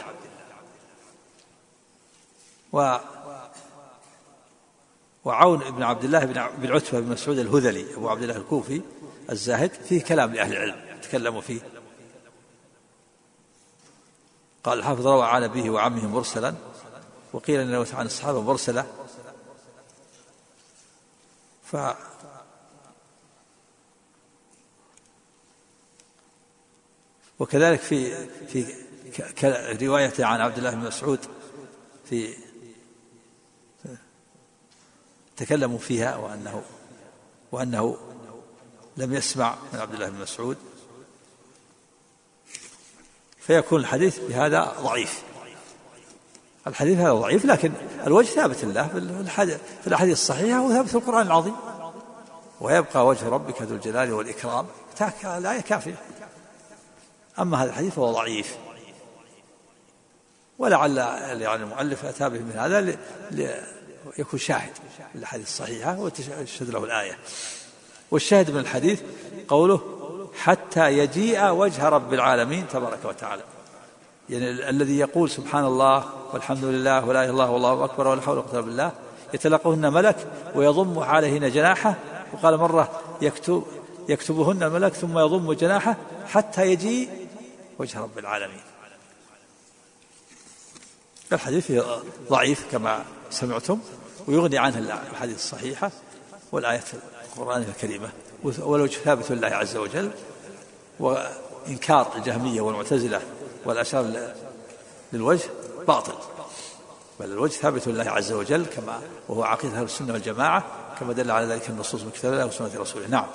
وعون بن عبد الله بن عتبة بن مسعود الهذلي أبو عبد الله الكوفي الزاهد فيه كلام لأهل العلم تكلموا فيه. قال الحافظ روى عن أبيه وعمه مرسلا، وقيل أنه عن الصحابة مرسلة. وكذلك في رواية عن عبد الله بن مسعود في تكلموا فيها وأنه لم يسمع من عبد الله بن مسعود، فيكون الحديث بهذا ضعيف. الحديث هذا ضعيف، لكن الوجه ثابت الله في الأحاديث الصحيحة وثابت في القرآن العظيم. ويبقى وجه ربك ذو الجلال والإكرام، الآية كافية. أما هذا الحديث فهو ضعيف، ولعل يعني المؤلف أتى به من هذا يكون شاهد للحديث الصحيحة وتشهد له الآية. والشاهد من الحديث قوله حتى يجيء وجه رب العالمين تبارك وتعالى، يعني الذي يقول سبحان الله والحمد لله ولا إله إلا الله والله أكبر ولا حول ولا قوة إلا بالله يتلقهن ملك ويضم عليهن جناحه. وقال مرة يكتبهن الملك ثم يضم جناحه حتى يجيء وجه رب العالمين. الحديث ضعيف كما سمعتم، ويغني عنه الحديث الصحيحة والآية القرآنية الكريمة، والوجه ثابت لله عز وجل. وإنكار الجهمية والمعتزلة والأشار للوجه باطل، بل الوجه ثابت لله عز وجل كما وهو عقيدة أهل السنة والجماعة كما دل على ذلك النصوص من كتاب الله وسنة رسوله. نعم.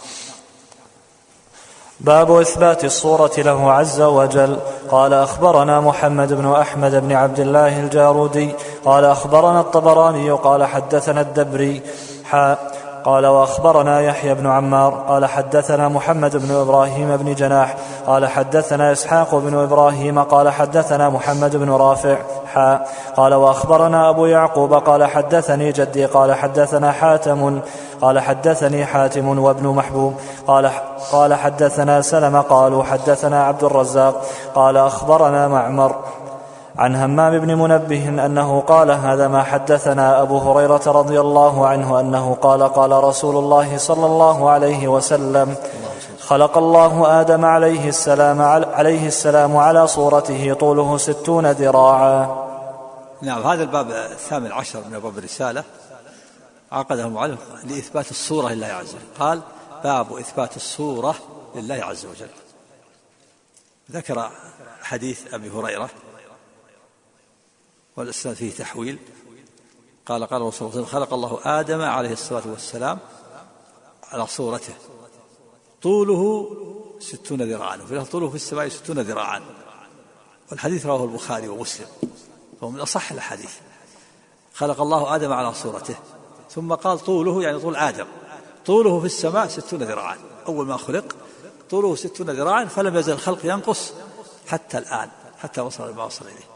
باب إثبات الصورة له عز وجل. قال أخبرنا محمد بن أحمد بن عبد الله الجارودي قال أخبرنا الطبراني قال حدثنا الدبري قال وأخبرنا يحيى بن عمار قال حدثنا محمد بن إبراهيم بن جناح قال حدثنا إسحاق بن إبراهيم قال حدثنا محمد بن رافع قال وأخبرنا أبو يعقوب قال حدثني جدي قال حدثنا حاتم قال حدثني حاتم وابن محبوب قال حدثنا سلمة قالوا حدثنا عبد الرزاق قال أخبرنا معمر عن همام بن منبه أنه قال هذا ما حدثنا أبو هريرة رضي الله عنه أنه قال قال رسول الله صلى الله عليه وسلم خلق الله آدم عليه السلام على صورته طوله 60 ذراعا. نعم. هذا الباب 18 من أبواب الرسالة عقده المؤلف لإثبات الصورة لله عز وجل. قال باب إثبات الصورة لله عز وجل. ذكر حديث أبي هريرة والإسناد فيه تحويل. قال قال رسول الله خلق الله آدم عليه الصلاة والسلام على صورته طوله 60 ذراعا وفي طوله في السماء 60 ذراعا. والحديث رواه البخاري ومسلم وهو من أصح الحديث. خلق الله آدم على صورته ثم قال طوله يعني طول آدم طوله في السماء 60 ذراعا. أول ما خلق طوله 60 ذراعا فلم يزل الخلق ينقص حتى الآن حتى وصل ما وصل إليه.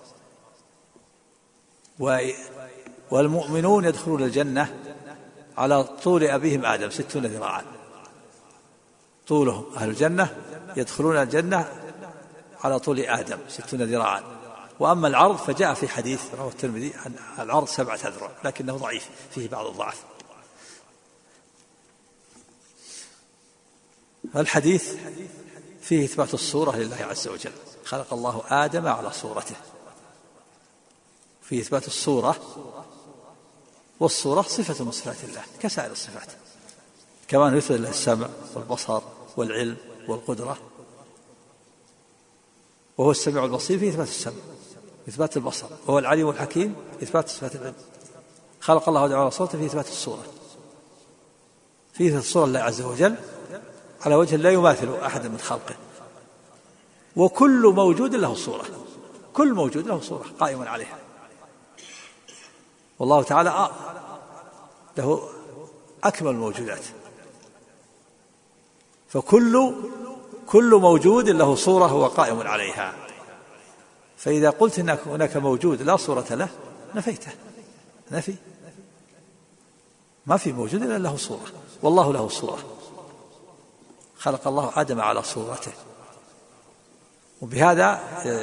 والمؤمنون يدخلون الجنة على طول أبيهم آدم 60 ذراعا. طولهم أهل الجنة يدخلون الجنة على طول آدم 60 ذراعا. وأما العرض فجاء في حديث رواه الترمذي عن العرض 7 أذرع لكنه ضعيف فيه بعض الضعف. الحديث فيه إثبات الصورة لله عز وجل. خلق الله آدم على صورته فيه إثبات الصورة. والصورة صفة من صفات الله كسائر الصفات كمان يثبت له السمع والبصر والعلم والقدرة وهو السميع البصير فيه إثبات السمع إثبات البصر وهو العليم الحكيم إثبات صفات العلم. خلق الله آدم على صورته فيه إثبات الصورة فيه إثبات الصورة لله عز وجل على وجه لا يماثل أحد من خلقه. وكل موجود له صورة كل موجود له صورة قائم عليها. والله تعالى له أكمل الموجودات فكل موجود له صورة هو قائم عليها. فإذا قلت إن هناك موجود لا صورة له نفيته نفي. ما في موجود إلا له صورة والله له صورة. خلق الله آدم على صورته. وبهذا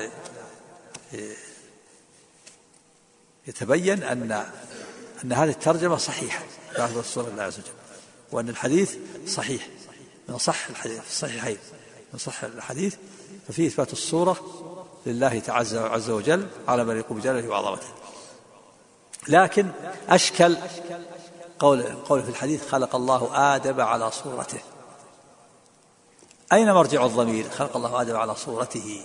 يتبين أن هذه الترجمة صحيحة بعد الصورة الله عز وجل وأن الحديث صحيح من صح الحديث الصحيحين من صح الحديث ففيه إثبات الصورة لله عز وجل على ما يليق بجلاله وعظمته. لكن أشكل قول في الحديث خلق الله آدم على صورته. أين مرجع الضمير؟ خلق الله آدم على صورته.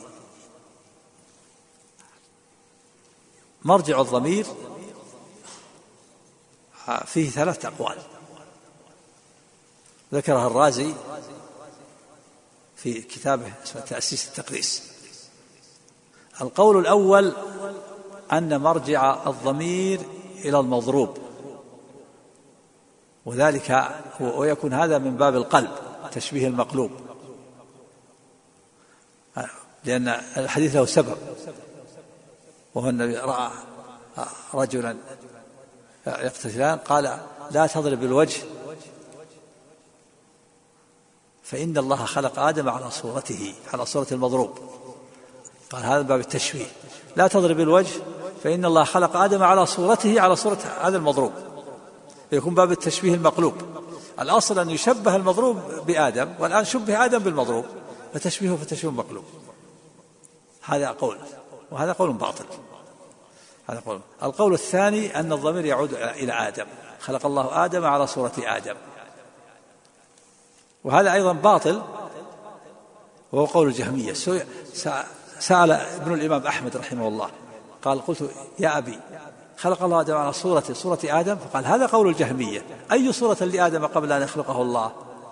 مرجع الضمير فيه 3 أقوال ذكرها الرازي في كتابه اسمه تأسيس التقديس. القول الأول أن مرجع الضمير إلى المضروب وذلك ويكون هذا من باب القلب تشبيه المقلوب لأن الحديث له سبب وهو النبي رأى رجلا يقتتلان قال لا تضرب الوجه فإن الله خلق آدم على صورته على صورة المضروب. قال هذا باب التشبيه لا تضرب الوجه فإن الله خلق آدم على صورته على صورة هذا المضروب يكون باب التشبيه المقلوب. الأصل أن يشبه المضروب بآدم والآن شبه آدم بالمضروب فتشبيهه فتشبيه مقلوب. هذا قول وهذا قول باطل. هذا قول. القول الثاني أن الضمير يعود إلى آدم خلق الله آدم على صورة آدم وهذا أيضا باطل وهو قول الجهمية. سأل ابن الإمام أحمد رحمه الله قال قلت يا أبي خلق الله آدم على صورة آدم فقال هذا قول الجهمية. أي صورة لآدم قبل أن يخلقه الله؟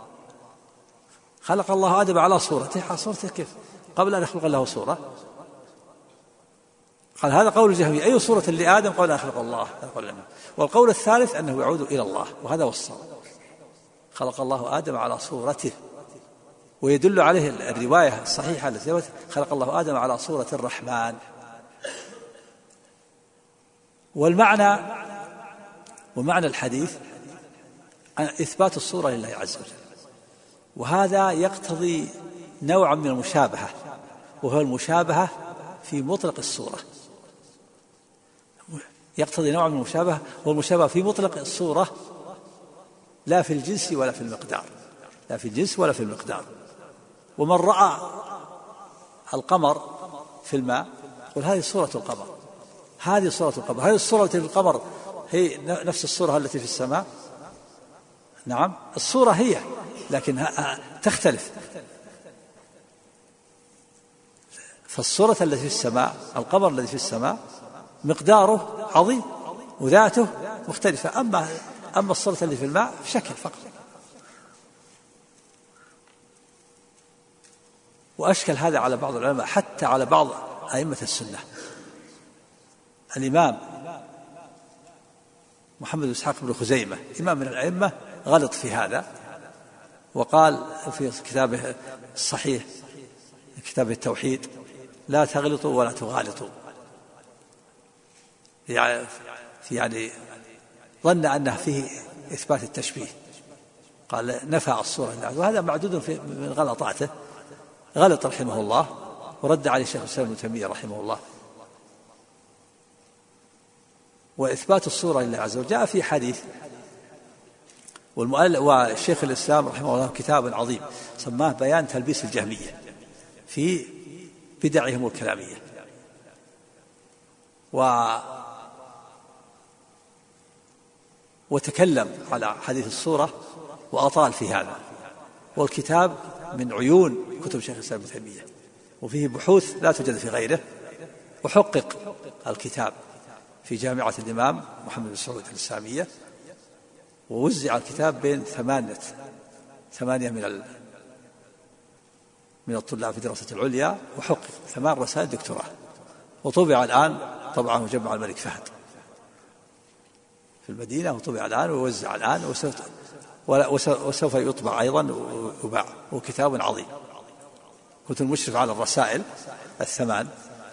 خلق الله آدم على صورته كيف قبل أن يخلق له صورة؟ قال هذا قول الجهمية أي صورة لآدم قبل أن يخلق الله. والقول الثالث أنه يعود إلى الله وهذا هو الصواب خلق الله آدم على صورته، ويدل عليه الرواية الصحيحة التي خلق الله آدم على صورة الرحمن. ومعنى الحديث إثبات الصورة لله عز وجل، وهذا يقتضي نوعا من المشابهة، وهو المشابهة في مطلق الصورة. يقتضي نوعا من المشابهة، والمشابهة في مطلق الصورة لا في الجنس ولا في المقدار، لا في الجنس ولا في المقدار. ومن رأى القمر في الماء يقول هذه صورة القمر، هذه صورة القمر، هذه الصورة التي في القمر هي نفس الصورة التي في السماء؟ نعم، الصورة هي، لكن تختلف. فالصورة التي في السماء، القمر الذي في السماء مقداره عظيم وذاته مختلفة، أما الصورة التي في الماء في شكل فقط. وأشكل هذا على بعض العلماء، حتى على بعض أئمة السنة. الإمام محمد بن إسحاق بن خزيمة إمام من الأئمة غلط في هذا، وقال في كتابه الصحيح كتاب التوحيد لا تغلطوا ولا تغالطوا، يعني ظن أنه فيه إثبات التشبيه، قال نفى الصورة لله، وهذا معدود من غلطاته. غلط رحمه الله، ورد عليه الشيخ الإسلام ابن تيمية رحمه الله. وإثبات الصورة لله عز وجل جاء في حديث، والشيخ الإسلام رحمه الله كتاب عظيم سماه بيان تلبيس الجهمية في بدعهم الكلامية، وتكلم على حديث الصورة وأطال في هذا. والكتاب من عيون كتب شيخ الإسلام ابن تيمية، وفيه بحوث لا توجد في غيره. وحقق الكتاب في جامعة الإمام محمد بن سعود الإسلامية، ووزع الكتاب بين ثمانية من الطلاب في دراسة العليا، وحقق 8 رسائل دكتوراه، وطبع الآن طبعه مجمع الملك فهد في المدينة، وطبع الآن ووزع الآن، وسوف يطبع أيضا ويباع. وكتاب عظيم. كنت المشرف على الرسائل 8.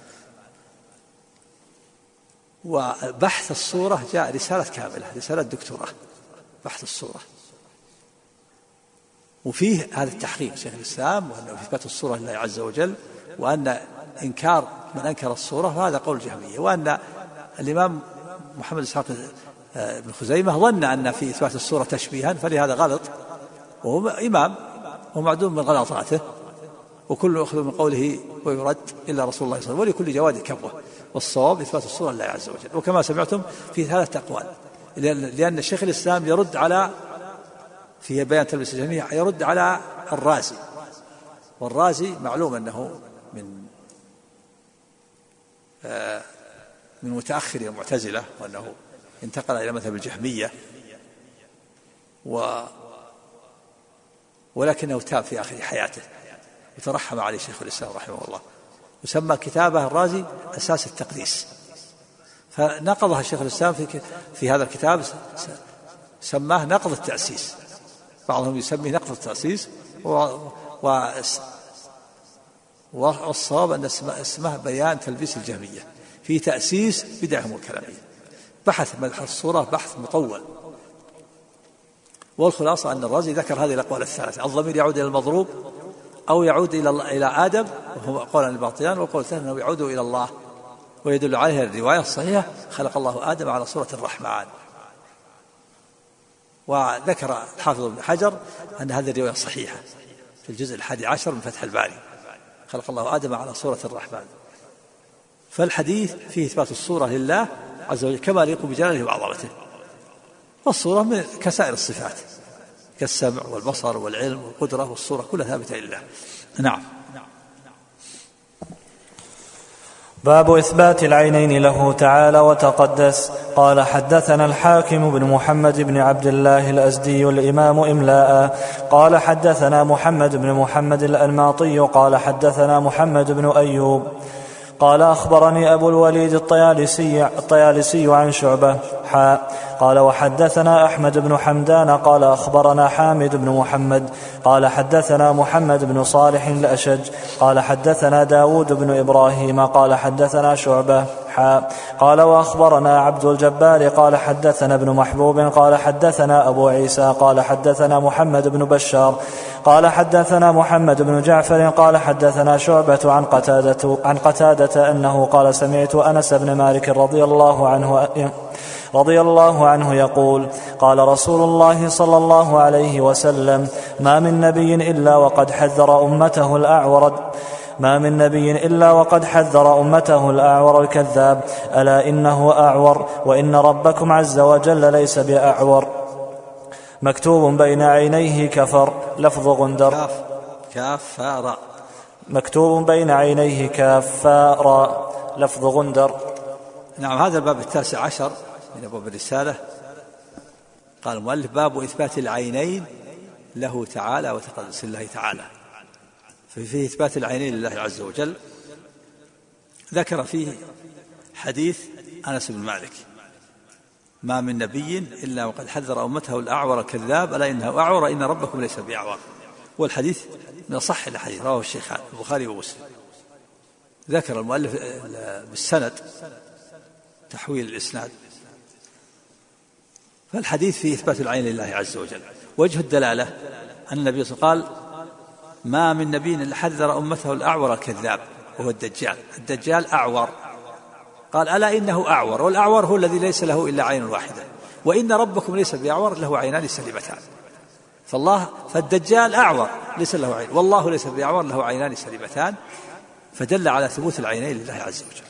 وبحث الصورة جاء رسالة كاملة، رسالة دكتوراه بحث الصورة، وفيه هذا التحقيق شيخ الإسلام، وأنه إثبات الصورة لله عز وجل، وأن إنكار من أنكر الصورة هذا قول الجهمية، وأن الإمام محمد إسحاق بن خزيمة ظن أن في إثبات الصورة تشبيها، فلهذا غلط، وهو إمام ومعدوم من غلطاته، وكل يأخذ من قوله ويرد إلا رسول الله صلى الله عليه وسلم، ولكل جواد كبوة. والصواب إثبات الصورة لله عز وجل. وكما سمعتم في 3 أقوال، لأن الشيخ الإسلام يرد على في بيان تلبيس الجهمية يرد على الرازي، والرازي معلوم أنه من متأخر المعتزلة، وأنه انتقل إلى مذهب الجهمية، ولكنه تاب في آخر حياته وترحم عليه شيخ الإسلام رحمه الله، وسمى كتابه الرازي أساس التقديس، فنقضها الشيخ الإسلام في هذا الكتاب، سماه نقض التأسيس. بعضهم يسميه نقض التأسيس، والصواب أن اسمه بيان تلبيس الجهمية في تأسيس بدعهم الكلامية. بحث مدح الصورة بحث مطول، والخلاصة أن الرازي ذكر هذه الأقوال الثلاثة: الضمير يعود إلى المضروب، أو يعود إلى آدم، وهو قولان الباطلان، والقول الثاني أنه يعود إلى الله، ويدل عليه الرواية الصحيحة خلق الله آدم على صورة الرحمن. وذكر الحافظ ابن حجر أن هذه الرواية صحيحة في الجزء 11 من فتح الباري، خلق الله آدم على صورة الرحمن. فالحديث فيه إثبات الصورة لله عز وجل كما يليق بجلاله وعظمته، والصورة من كسائر الصفات كالسمع والبصر والعلم والقدرة، والصورة كلها ثابتة لله. نعم. باب إثبات العينين له تعالى وتقدس. قال حدثنا الحاكم بن محمد بن عبد الله الأزدي الإمام إملاء قال حدثنا محمد بن محمد الأنماطي قال حدثنا محمد بن أيوب قال أخبرني أبو الوليد الطيالسي عن شعبة قال وحدثنا أحمد بن حمدان قال أخبرنا حامد بن محمد قال حدثنا محمد بن صالح الأشج قال حدثنا داود بن إبراهيم قال حدثنا شعبة قال وأخبرنا عبد الجبار قال حدثنا ابن محبوب قال حدثنا أبو عيسى قال حدثنا محمد بن بشار قال حدثنا محمد بن جعفر قال حدثنا شعبة عن قتادة أنه قال سمعت أنس بن مالك رضي الله عنه يقول قال رسول الله صلى الله عليه وسلم ما من نبي إلا وقد حذر أمته الأعور الكذاب ألا إنه أعور وإن ربكم عز وجل ليس بأعور مكتوب بين عينيه كفر لفظ غندر كافر مكتوب بين عينيه كافر لفظ غندر. نعم. هذا الباب 19 من أبواب الرسالة. قال المؤلف باب إثبات العينين له تعالى وتقدس الله تعالى. ففيه إثبات العينين لله عز وجل. ذكر فيه حديث أنس بن مالك ما من نبي إلا وقد حذر أمته الأعور الكذاب ألا إنه أعور إن ربكم ليس بأعور. والحديث من أصح الحديث رواه الشيخان البخاري ومسلم. ذكر المؤلف بالسند تحويل الإسناد. فالحديث فيه إثبات العين لله عز وجل. وجه الدلالة أن النبي صلى الله عليه وسلم قال ما من نبي إلا حذر أمته الأعور الكذاب وهو الدجال. الدجال أعور. قال ألا إنه أعور والأعور هو الذي ليس له إلا عين واحدة وإن ربكم ليس بأعور له عينان سليمتان. فالدجال أعور ليس له عين والله ليس بأعور له عينان سليمتان. فدل على ثبوت العينين لله عز وجل.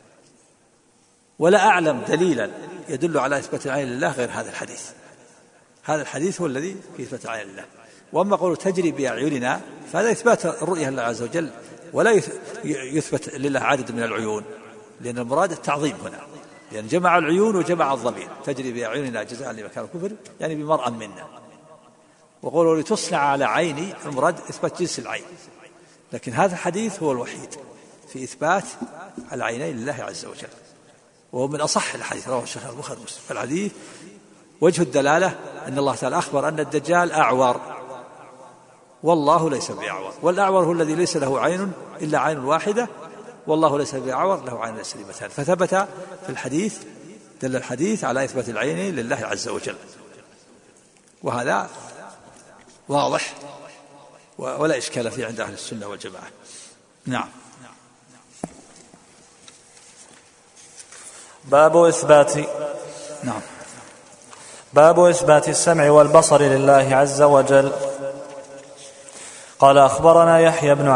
ولا أعلم دليلا يدل على إثبات العين لله غير هذا الحديث. هذا الحديث هو الذي في إثبات العين لله. وأما قول تجري بأعيننا فهذا إثبات الرؤية لله عز وجل ولا يثبت لله عدد من العيون لأن المراد التعظيم هنا لأن جمع العيون وجمع الضمير. تجري بأعيننا جزاء لمكان الكفر يعني بمرأى منا. وقوله لتصنع على عيني المراد إثبات جنس العين. لكن هذا الحديث هو الوحيد في إثبات العينين لله عز وجل وهو من أصح الحديث رواه الشيخ البخاري ومسلم. فالحديث وجه الدلالة أن الله تعالى أخبر أن الدجال أعور والله ليس بأعور والأعور هو الذي ليس له عين إلا عين واحدة والله ليس بأعور له عين سليمتان. فثبت في الحديث دل الحديث على إثبات العين لله عز وجل وهذا واضح ولا إشكال فيه عند أهل السنة والجماعة. نعم. باب إثبات السمع والبصر لله عز وجل. قال أخبرنا يحيى بن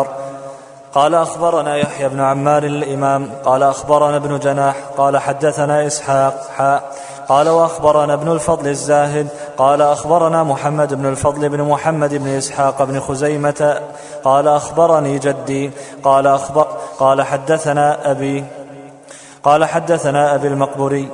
عمار الإمام قال أخبرنا ابن جناح قال حدثنا إسحاق قال وأخبرنا ابن الفضل الزاهد قال أخبرنا محمد بن الفضل بن محمد بن إسحاق بن خزيمة قال أخبرني جدي قال حدثنا أبي المقبري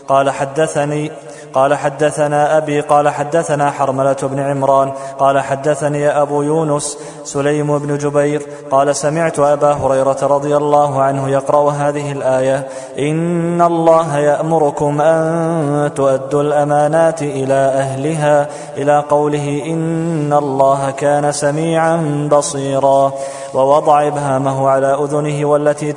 قال حدثنا أبي قال حدثنا حرملة بن عمران قال حدثني أبو يونس سليم بن جبير قال سمعت أبا هريرة رضي الله عنه يقرأ هذه الآية إن الله يأمركم أن تؤدوا الأمانات إلى أهلها إلى قوله إن الله كان سميعا بصيرا ووضع إبهامه على أذنه والتي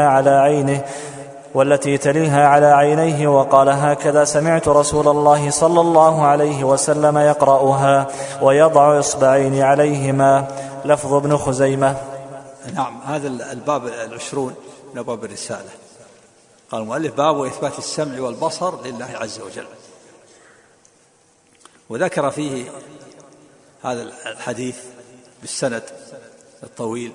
تليها على عينيه وقال هكذا سمعت رسول الله صلى الله عليه وسلم يقرأها ويضع إصبعين عليهما لفظ ابن خزيمة. نعم. هذا الباب 20 من أبواب الرسالة. قال المؤلف باب إثبات السمع والبصر لله عز وجل. وذكر فيه هذا الحديث بالسند الطويل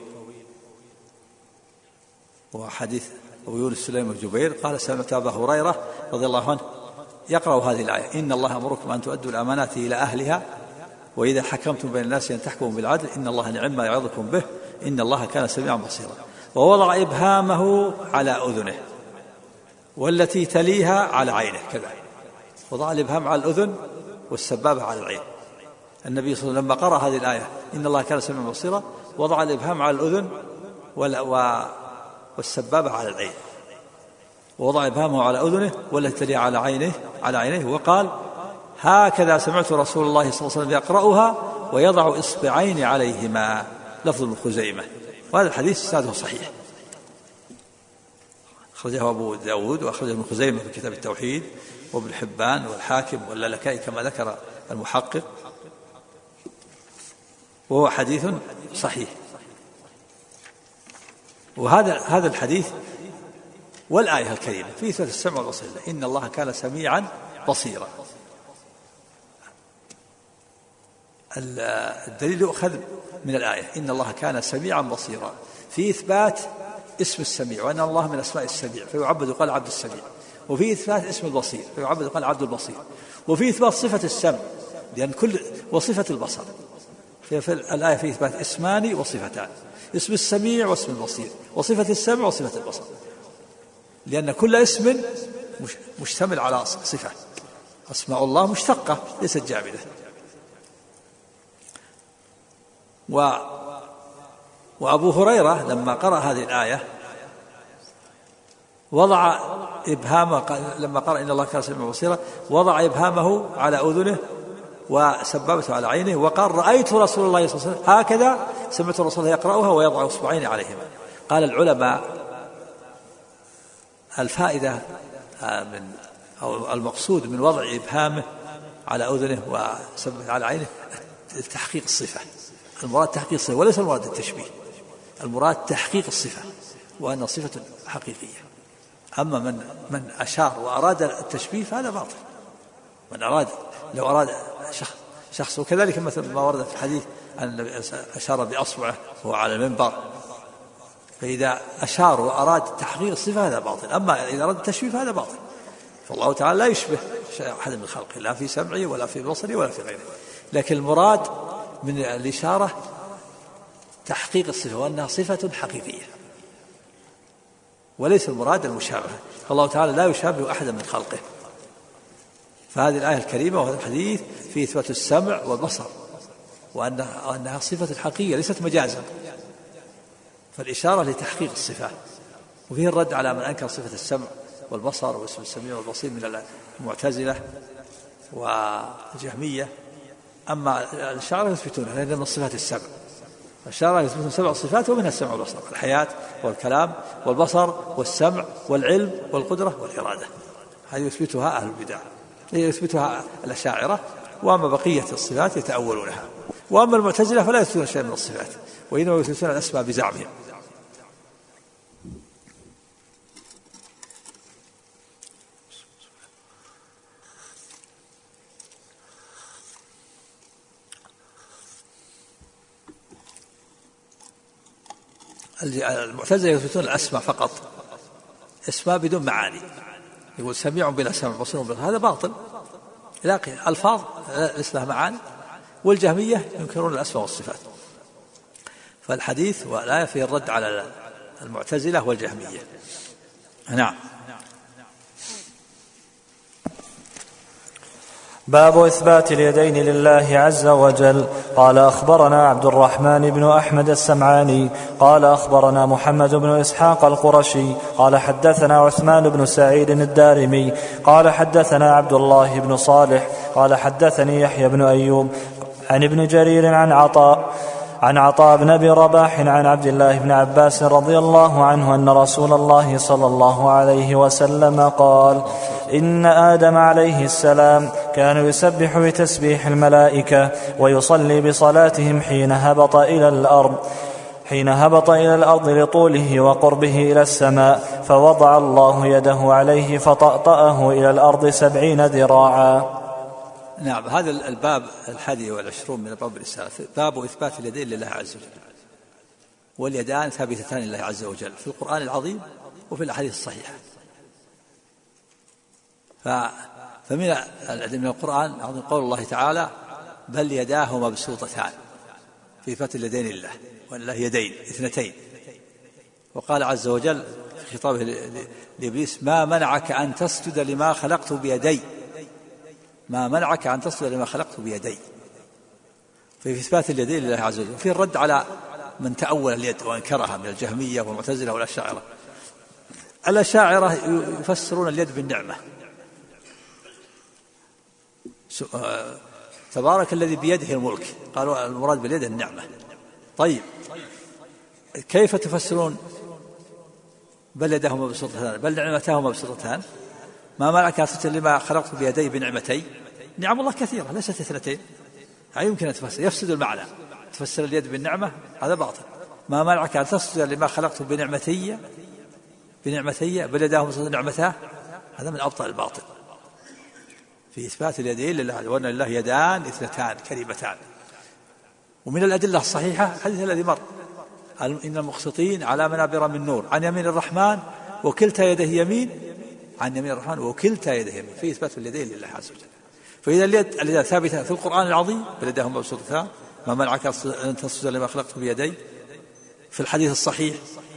وحديث أبو يونس سليم بن جبير قال سمعت أبا هريرة رضي الله عنه يقرأ هذه الآية إن الله أمركم أن تؤدوا الأمانات إلى أهلها وإذا حكمتم بين الناس أن تحكموا بالعدل إن الله نعم ما يعظكم به إن الله كان سميعا بصيرا. ووضع إبهامه على أذنه والتي تليها على عينه كذا. وضع الإبهام على الأذن والسبابة على العين. النبي صلى الله عليه وسلم لما قرأ هذه الآية إن الله كان سميعا بصيرا وضع الإبهام على الأذن والسبابة على العين. ووضع إبهامه على أذنه والتي تلي على عينيه وقال: هكذا سمعت رسول الله صلى الله عليه وسلم يقرأها ويضع إصبعين عليهما. لفظ ابن خزيمة. وهذا الحديث إسناده صحيح، أخرجه أبو داود وأخرجه ابن خزيمة في كتاب التوحيد، وابن حبان والحاكم واللالكائي كما ذكر المحقق، وهو حديث صحيح. وهذا الحديث والآية الكريمة في إثبات السمع والبصر، إن الله كان سميعا بصيرا. الدليل يؤخذ من الآية إن الله كان سميعا بصيرا في إثبات اسم السميع، وأن الله من أسماء السميع فيعبد قال عبد السميع، وفي إثبات اسم البصير فيعبد قال عبد البصير، وفي إثبات صفة السمع لأن كل وصفة البصر. في الآية في إثبات اسمان وصفتان، اسم السميع واسم البصير، وصفة السمع وصفة البصر، لأن كل اسم مشتمل على صفة. أسماء الله مشتقة ليست جامدة. وأبو هريرة لما قرأ هذه الآية وضع إبهامه، لما قرأ إن الله كان سميعا بصيرا وضع إبهامه على أذنه وسبابته على عينه وقال: رأيت رسول الله صلى الله عليه وسلم هكذا سمعت رسول الله يقرأها ويضع إصبعين عليهما. قال العلماء: الفائدة أو المقصود من وضع إبهامه على أذنه وسبابته على عينه تحقيق الصفة. المراد تحقيق الصفة وليس المراد التشبيه، المراد تحقيق الصفة وأن صفة حقيقية. أما من أشار وأراد التشبيه فهذا باطل. من أراد لو أراد شخص، وكذلك مثل ما ورد في الحديث أن أشار بأصبعه وهو على المنبر، فإذا أشار وأراد تحقيق الصفة هذا باطل. أما إذا أراد التشبيه فهذا باطل. فالله تعالى لا يشبه أحد من خلقه، لا في سمعه ولا في بصره ولا في غيره، لكن المراد من الإشارة تحقيق الصفة وأنها صفة حقيقية، وليس المراد المشابهة. فالله تعالى لا يشابه أحدا من خلقه. فهذه الآية الكريمة وهذا الحديث في إثبات السمع والبصر وأنها صفة حقيقية ليست مجازا، فالإشارة لتحقيق الصفة. وفيه الرد على من أنكر صفة السمع والبصر واسم السميع والبصير من المعتزلة والجهمية. أما الأشاعرة يثبتونها لأن من صفات السمع، الأشاعرة يثبتون 7 صفات ومنها السمع والبصر: الحياة والكلام والبصر والسمع والعلم والقدرة والإرادة. هذه يثبتها أهل البدع، يثبتها الأشاعرة. وأما بقية الصفات يتأولونها. وأما المعتزلة فلا يثبتون شيئا من الصفات، وإنما يثبتون الأسماء بزعمهم. المعتزلة يثبتون الأسماء فقط، اسماء بدون معاني، يقول سميع بلا سمع بصير بلا، هذا باطل، لكن ألفاظ ليس لها معاني. والجهمية ينكرون الأسماء والصفات. فالحديث والآية فيه الرد على المعتزلة والجهمية. نعم. باب إثبات اليدين لله عز وجل. قال أخبرنا عبد الرحمن بن أحمد السمعاني قال أخبرنا محمد بن إسحاق القرشي قال حدثنا عثمان بن سعيد الدارمي قال حدثنا عبد الله بن صالح قال حدثني يحيى بن أيوب عن ابن جرير عن عطاء بن أبي رباح عن عبد الله بن عباس رضي الله عنه أن رسول الله صلى الله عليه وسلم قال: إن آدم عليه السلام كان يسبح بتسبيح الملائكة ويصلي بصلاتهم حين هبط إلى الأرض لطوله وقربه إلى السماء، فوضع الله يده عليه فطأطأه إلى الأرض 70 ذراعا. نعم. هذا الباب 21 من باب الرسالة، باب إثبات اليدين لله عز وجل. واليدان ثابتتان لله عز وجل في القرآن العظيم وفي الأحاديث الصحيحة. فمن القرآن قول الله تعالى: بل يداه مبسوطتان، في إثبات اليدين لله، وأن له يدين 2. وقال عز وجل في خطابه لإبليس: ما منعك أن تسجد لما خلقت بيدي، ما منعك أن تسجد لما خلقت بيدي. في إثبات اليدين لله عز وجل. وفي الرد على من تأول اليد وأنكرها من الجهمية والمعتزلة والأشاعرة. الأشاعرة يفسرون اليد بالنعمة، تبارك الذي بيده الملك، قالوا المراد باليد النعمة. طيب كيف تفسرون بل يداه مبسوطتان بل نعمتاه مبسوطتان ما منعك أن تسجد لما خلقت بيدي بنعمتي؟ نعم الله كثيرة ليست اثنتين، يمكن أن تفسر، يفسد المعنى، تفسر اليد بالنعمة هذا باطل. ما منعك أن تسجد لما خلقت بنعمتي بل يداه مبسوطتان نعمتاه، هذا من أبطل الباطل في إثبات اليدين لله، وأن لله يدان اثنتان كريمتان. ومن الأدلة الصحيحة الحديث الذي مر إن المقسطين على منابر من نور عن يمين الرحمن وكلتا يده يمين، عن يمين الرحمن وكلتا يده يمين، في إثبات اليدين لله عز وجل. فإذا اليد ثابتة في القرآن العظيم بل يداه مبسوطتان ما منعك أن تسجد لما خلقت بيدي، في الحديث الصحيح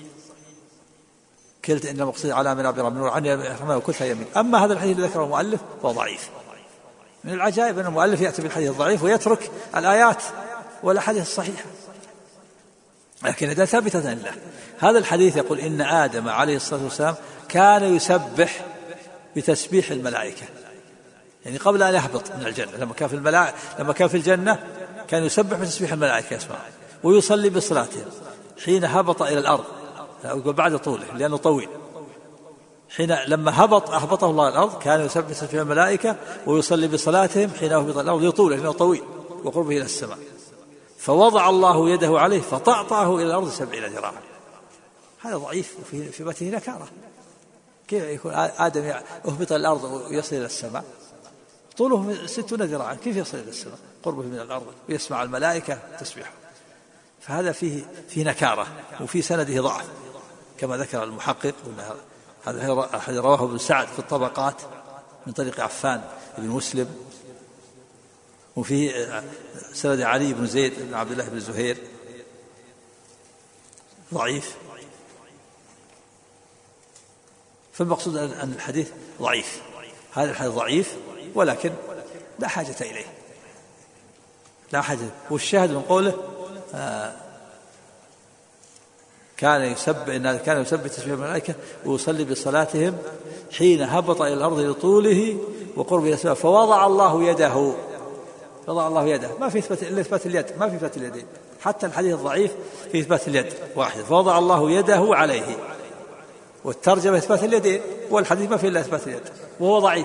كلتا إن المقسطين على منابر من نور عن يمين الرحمن وكلتا يمين. أما هذا الحديث الذي ذكره المؤلف فهو ضعيف. من العجائب أن المؤلف يأتي بالحديث الضعيف ويترك الآيات والأحاديث الصحيحة، لكن إذا ثابتة لله. هذا الحديث يقول إن آدم عليه الصلاة والسلام كان يسبح بتسبيح الملائكة، يعني قبل أن يهبط من الجنة لما كان في الجنة كان يسبح بتسبيح الملائكة اسمع، ويصلي بصلاته حين هبط إلى الأرض، بعد طوله لأنه طويل، لما أهبطه الله الأرض كان يسبح بتسبيح الملائكة ويصلي بصلاتهم حين هبط الأرض لطوله لأنه طويل وقربه إلى السماء، فوضع الله يده عليه فطأطأه إلى الأرض 70 ذراعا. هذا ضعيف في بته نكارة. كيف يكون آدم أهبط الأرض ويصل إلى السماء طوله 60 ذراعا، كيف يصل إلى السماء قربه من الأرض ويسمع الملائكة تسبيحه؟ فهذا فيه نكارة وفي سنده ضعف كما ذكر المحقق. هذا رواه ابن سعد في الطبقات من طريق عفان بن مسلم، وفي سند علي بن زيد بن عبد الله بن زهير ضعيف. فالمقصود أن الحديث ضعيف، هذا الحديث ضعيف ولكن لا حاجة إليه، لا حاجة. والشاهد من قوله كان يسبح تسبيح الملائكة ويصلي بصلاتهم حين هبط إلى الأرض لطوله وقرب إلى السماء فوضع الله يده. ما في إثبات اليد، ما في إثبات اليدين، حتى الحديث الضعيف في إثبات اليد واحد، فوضع الله يده عليه، والترجمة إثبات اليدين والحديث ما في إلا إثبات اليد وهو ضعيف.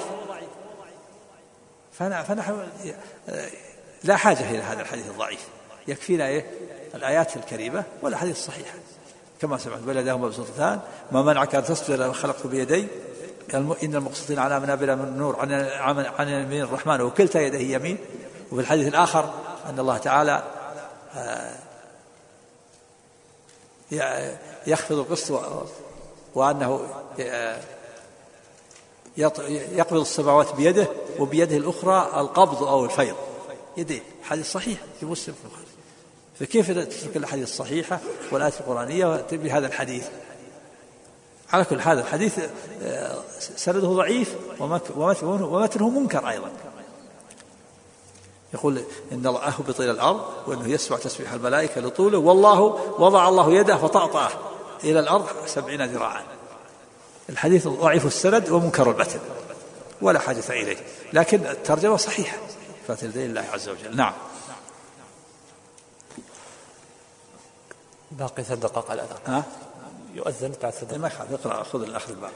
فنحن لا حاجة إلى هذا الحديث الضعيف، يكفينا الآيات الكريمة والأحاديث الصحيحة كما سمعت بل يداه مبسوطتان ما منعك أن تسجد لما خلقت بيدي إن المقسطين على منابر من نور عن يمين الرحمن وكلتا يده يمين. وفي الحديث الآخر أن الله تعالى يخفض القسط وأنه يقبض السماوات بيده وبيده الأخرى القبض أو الفيض يدين. حديث صحيح في مسلم في البخاري. فكيف تترك الحديث الصحيحة والآيات القرآنية وتبي هذا الحديث؟ على كل هذا الحديث سنده ضعيف ومتنه منكر أيضا. يقول إن الله أهبط إلى الأرض وأنه يسمع تسبيح الملائكة لطوله والله وضع الله يده فطأطأه إلى الأرض 70 ذراعا. الحديث ضعيف السند ومنكر المتن ولا حاجة إليه، لكن الترجمة صحيحة فاتلدين الله عز وجل. نعم. باقي 3 دقائق الأذان يؤذن بعد 3 دقائق. ما يخالف اقرأ خذ الأخذ الباب.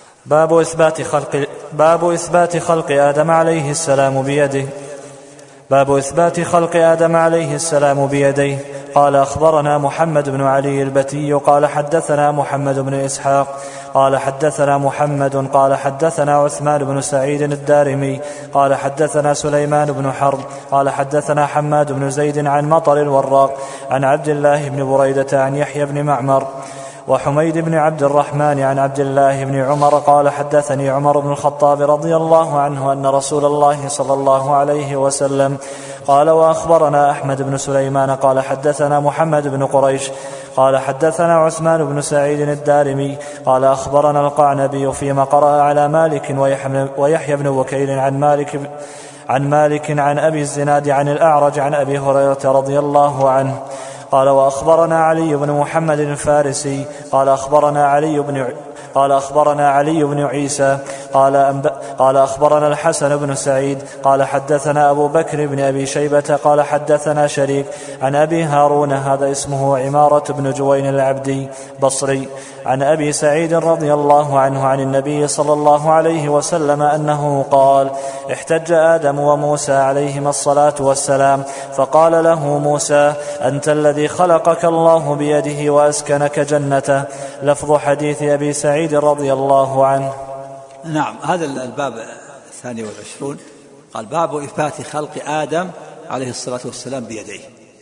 باب إثبات خلق آدم عليه السلام بيده. باب إثبات خلق آدم عليه السلام بيديه. قال أخبرنا محمد بن علي البتي قال حدثنا محمد بن إسحاق قال حدثنا محمد قال حدثنا عثمان بن سعيد الدارمي قال حدثنا سليمان بن حرب قال حدثنا حماد بن زيد عن مطر الوراق عن عبد الله بن بريدة عن يحيى بن معمر وحميد بن عبد الرحمن عن عبد الله بن عمر قال حدثني عمر بن الخطاب رضي الله عنه أن رسول الله صلى الله عليه وسلم قال وأخبرنا أحمد بن سليمان قال حدثنا محمد بن قريش قال حدثنا عثمان بن سعيد الدارمي قال أخبرنا القعنبي فيما قرأ على مالك ويحيى بن وكيل عن مالك عن أبي الزناد عن الأعرج عن أبي هريرة رضي الله عنه قال وأخبرنا علي بن محمد الفارسي قال أخبرنا علي بن قال أخبرنا علي بن عيسى قال أخبرنا الحسن بن سعيد قال حدثنا أبو بكر بن أبي شيبة قال حدثنا شريك عن أبي هارون هذا اسمه عمارة بن جوين العبدي بصري عن أبي سعيد رضي الله عنه عن النبي صلى الله عليه وسلم أنه قال احتج آدم وموسى عليهما الصلاة والسلام فقال له موسى أنت الذي خلقك الله بيده وأسكنك جنته. لفظ حديث أبي سعيد رضي الله عنه. نعم. هذا الباب 22 قال باب إثبات خلق آدم عليه الصلاة والسلام بيديه.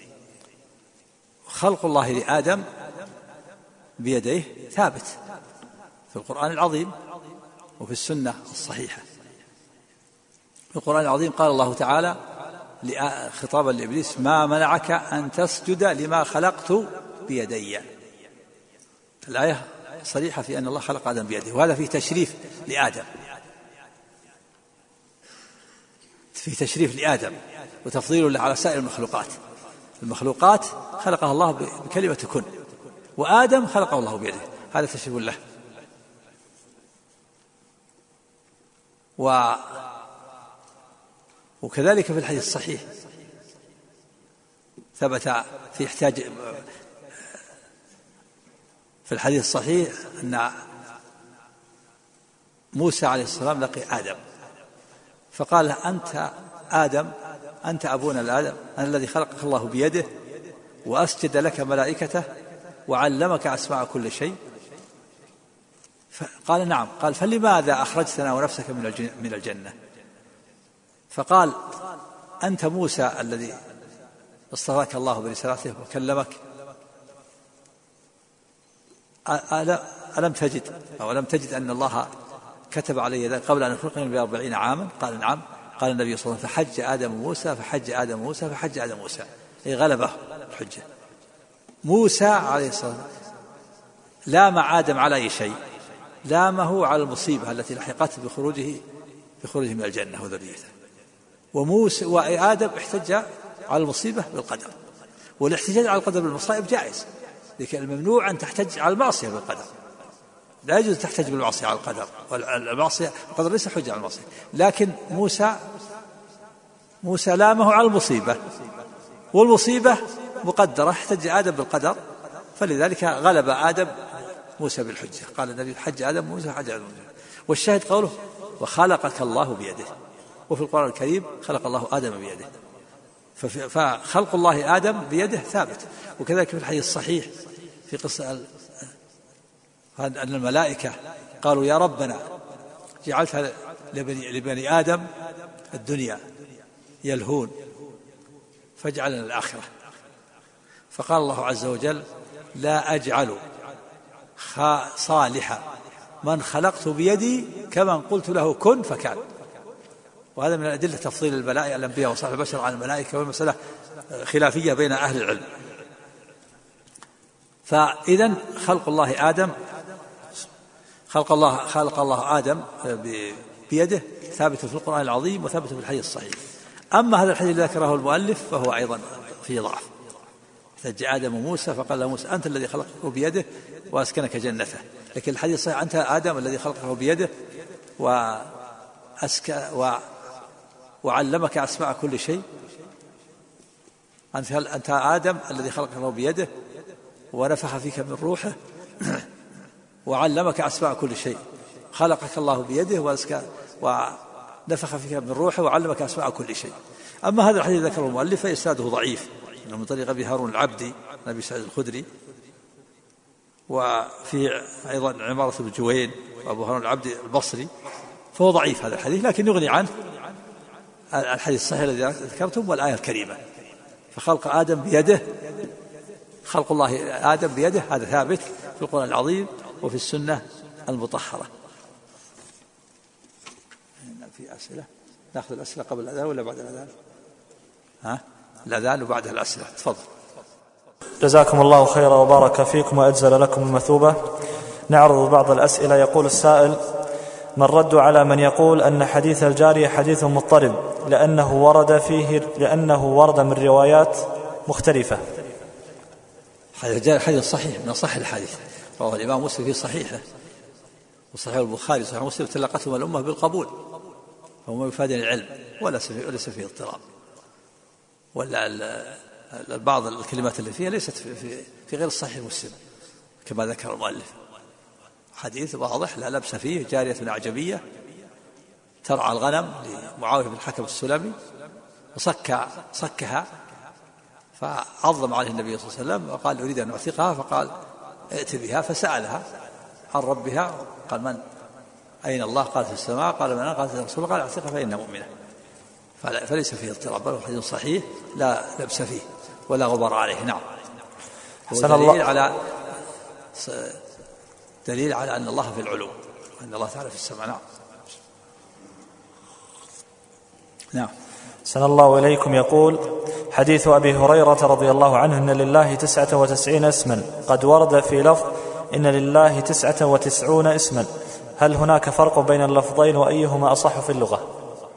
خلق الله لآدم بيديه ثابت في القرآن العظيم وفي السنة الصحيحة. في القرآن العظيم قال الله تعالى خطابا لإبليس ما منعك أن تسجد لما خلقت بيدي. الآية صريحة في أن الله خلق آدم بيده، وهذا فيه تشريف لآدم، فيه تشريف لآدم وتفضيل له على سائر المخلوقات. المخلوقات خلقها الله بكلمة كن، وآدم خلقه الله بيده، هذا تشريف له. وكذلك في الحديث الصحيح ثبت في في الحديث الصحيح أن موسى عليه السلام لقي آدم فقال أنت آدم، أنت أبونا الآدم، أنا الذي خلقك الله بيده وأسجد لك ملائكته وعلمك أسماء كل شيء. قال نعم. قال فلماذا أخرجتنا ونفسك من الجنة؟ فقال أنت موسى الذي اصطفاك الله برسالته وكلمك، ألم تجد أن الله كتب علي ذلك قبل أن أخلقني ب40 عاما؟ قال نعم. قال النبي صلى الله عليه وسلم فحج آدم موسى أي غلبه الحجة. موسى عليه الصلاة والسلام لام آدم على أي شيء؟ لامه على المصيبة التي لحقت بخروجه من الجنة وذريته. وموسى وآدم احتج على المصيبة بالقدر، والاحتجاج على القدر بالمصائب جائز، لكن الممنوع أن تحتج على المعصية بالقدر. لا يجوز تحتج بالمعصية على القدر، والمعصية القدر ليس حجة على المعصية. لكن موسى لامه على المصيبة، والمصيبة مقدرة، احتج آدم بالقدر، فلذلك غلب آدم موسى بالحجة. قال النبي حج آدم موسى حج آدم موسى. والشاهد قوله وخلقك الله بيده، وفي القرآن الكريم خلق الله آدم بيده، فخلق الله آدم بيده ثابت. وكذلك في الحديث الصحيح في قصة أن الملائكة قالوا يا ربنا جعلتها لبني آدم الدنيا يلهون فاجعلنا الآخرة. فقال الله عز وجل لا أجعل صالح من خلقت بيدي كمن قلت له كن فكان. وهذا من أدلة تفضيل الأنبياء وصالح البشر عن الملائكة، والمسألة خلافية بين أهل العلم. فإذن خلق الله آدم بيده ثابت في القرآن العظيم وثابت في الحديث الصحيح. أما هذا الحديث الذي ذكره المؤلف فهو أيضا فيه ضعف. احتج آدم وموسى فقال له موسى أنت الذي خلقه بيده وأسكنك جنته، لكن الحديث الصحيح أنت آدم الذي خلقه بيده وعلمك أسماء كل شيء. أنت آدم الذي خلقه بيده ونفخ فيك من روحه وعلمك أسماء كل شيء. خلقك الله بيده ونفخ فيك من روحه وعلمك أسماء كل شيء. أما هذا الحديث ذكره المؤلف فإسناده ضعيف من طريق أبي هارون العبدي نبي سعيد الخدري، وفي أيضا عمارة بن جوين وأبو هارون العبدي البصري، فهو ضعيف هذا الحديث، لكن يغني عنه الحديث الصحيح الذي ذكرتم والآية الكريمة. فخلق آدم بيده، خلق الله آدم بيده هذا ثابت في القرآن العظيم وفي السنة المطهرة. في أسئلة؟ نأخذ الأسئلة قبل الأذان ولا بعد الأذان؟ الأذان وبعدها الأسئلة. تفضل. جزاكم الله خيرا وبارك فيكم وأجزل لكم المثوبة. نعرض بعض الأسئلة. يقول السائل: ما الرد على من يقول أن حديث الجارية حديث مضطرب لأنه ورد من روايات مختلفة؟ حديث صحيح من صح الحديث، رواه الإمام مسلم في صحيحه وصحيح البخاري صحيح مسلم تلقتهم الأمة بالقبول، فهم يفادون العلم وليس فيه اضطراب. ولا بعض الكلمات اللي فيها ليست في غير الصحيح مسلم كما ذكر المؤلف. حديث واضح لا لبس فيه، جارية أعجمية ترعى الغنم لمعاوية بن الحكم السلمي وصكها، فعظم عليه النبي صلى الله عليه وسلم وقال أريد أن أعتقها، فقال ائت بها، فسألها عن ربها، قال من أين الله؟ قالت في السماء. قال من أنا؟ قالت يا رسول الله. قال اعتقها فإنها مؤمنة. فليس فيه اضطراب، بل حديث صحيح لا لبس فيه ولا غبار عليه. نعم. دليل على أن الله في العلو وأن الله تعالى في السماء. نعم. نعم. أحسن الله إليكم. يقول: حديث أبي هريرة رضي الله عنه إن لله 99 اسما، قد ورد في لفظ إن لله 99 اسما، هل هناك فرق بين اللفظين وأيهما أصح في اللغة؟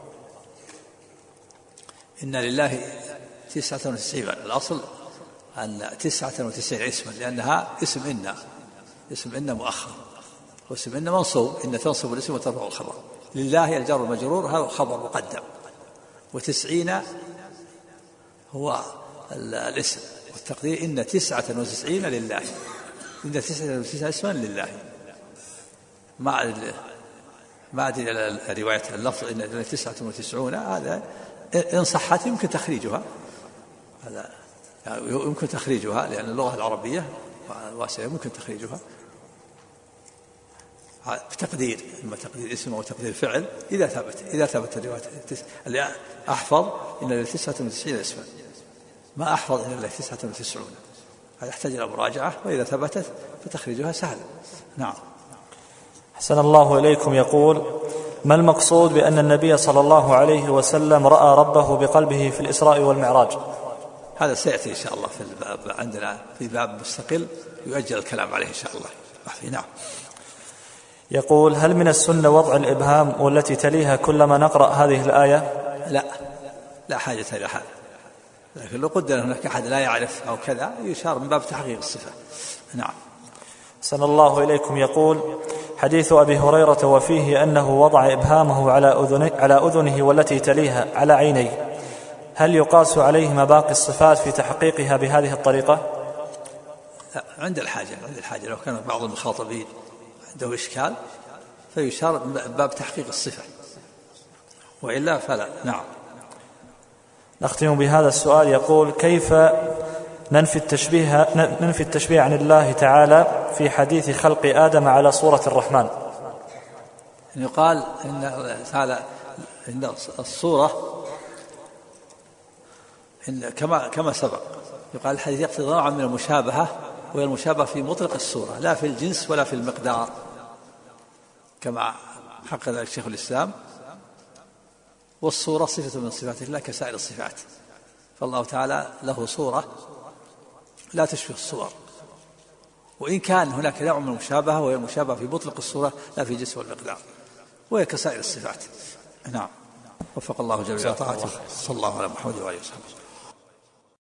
إن لله 99، الأصل أن 99 اسما، لأنها اسم إن مؤخر، واسم إن منصوب، إن تنصب الاسم وترفع الخبر. لله الجار والمجرور هذا خبر مقدم، و90 هو الاسم، والتقدير إن 99 لله، إن 99 اسما لله. ما أدري رواية اللفظ إن 99 هذا إن صحت يمكن تخريجها، هذا يمكن تخريجها، لأن اللغة العربية واسعة يمكن تخريجها بتقدير، إما تقدير اسم أو تقدير فعل إذا ثبت الرواية. اللي أحفظ إن لله 99 اسما، ما أحفظ إن لله 99، هذا يحتاج إلى مراجعة، وإذا ثبتت فتخريجها سهل. نعم. أحسن الله إليكم. يقول: ما المقصود بأن النبي صلى الله عليه وسلم رأى ربه بقلبه في الإسراء والمعراج؟ هذا سيأتي إن شاء الله في الباب، عندنا في باب مستقل يؤجل الكلام عليه إن شاء الله. نعم. يقول: هل من السنة وضع الإبهام والتي تليها كلما نقرأ هذه الآية؟ لا حاجة إلى هذا، لكن لو قدر هناك أحد لا يعرف أو كذا يشار من باب تحقيق الصفة. نعم. أحسن الله إليكم. يقول: حديث أبي هريرة وفيه أنه وضع إبهامه على أذنه والتي تليها على عينيه، هل يقاس عليهما باقي الصفات في تحقيقها بهذه الطريقة؟ لا، عند الحاجة لو كان بعض المخاطبين عنده إشكال فيشار باب تحقيق الصفة، وإلا فلا. نعم. نختم بهذا السؤال. يقول: كيف ننفي التشبيه عن الله تعالى في حديث خلق آدم على صورة الرحمن؟ يقال إن الصورة كما سبق، يقال الحديث يقتضي نوعا من المشابهة، وهي المشابهة في مطلق الصورة لا في الجنس ولا في المقدار، كما حقق ذلك شيخ الإسلام. والصورة صفة من صفات الله كسائر الصفات، فالله تعالى له صورة لا تشبه الصور، وإن كان هناك نوع من المشابهة، وهي المشابهة في مطلق الصورة لا في الجنس والمقدار، وهي كسائر الصفات. نعم. وفق الله جل وعلا طاعته. صلى الله على محمد وآله وسلم.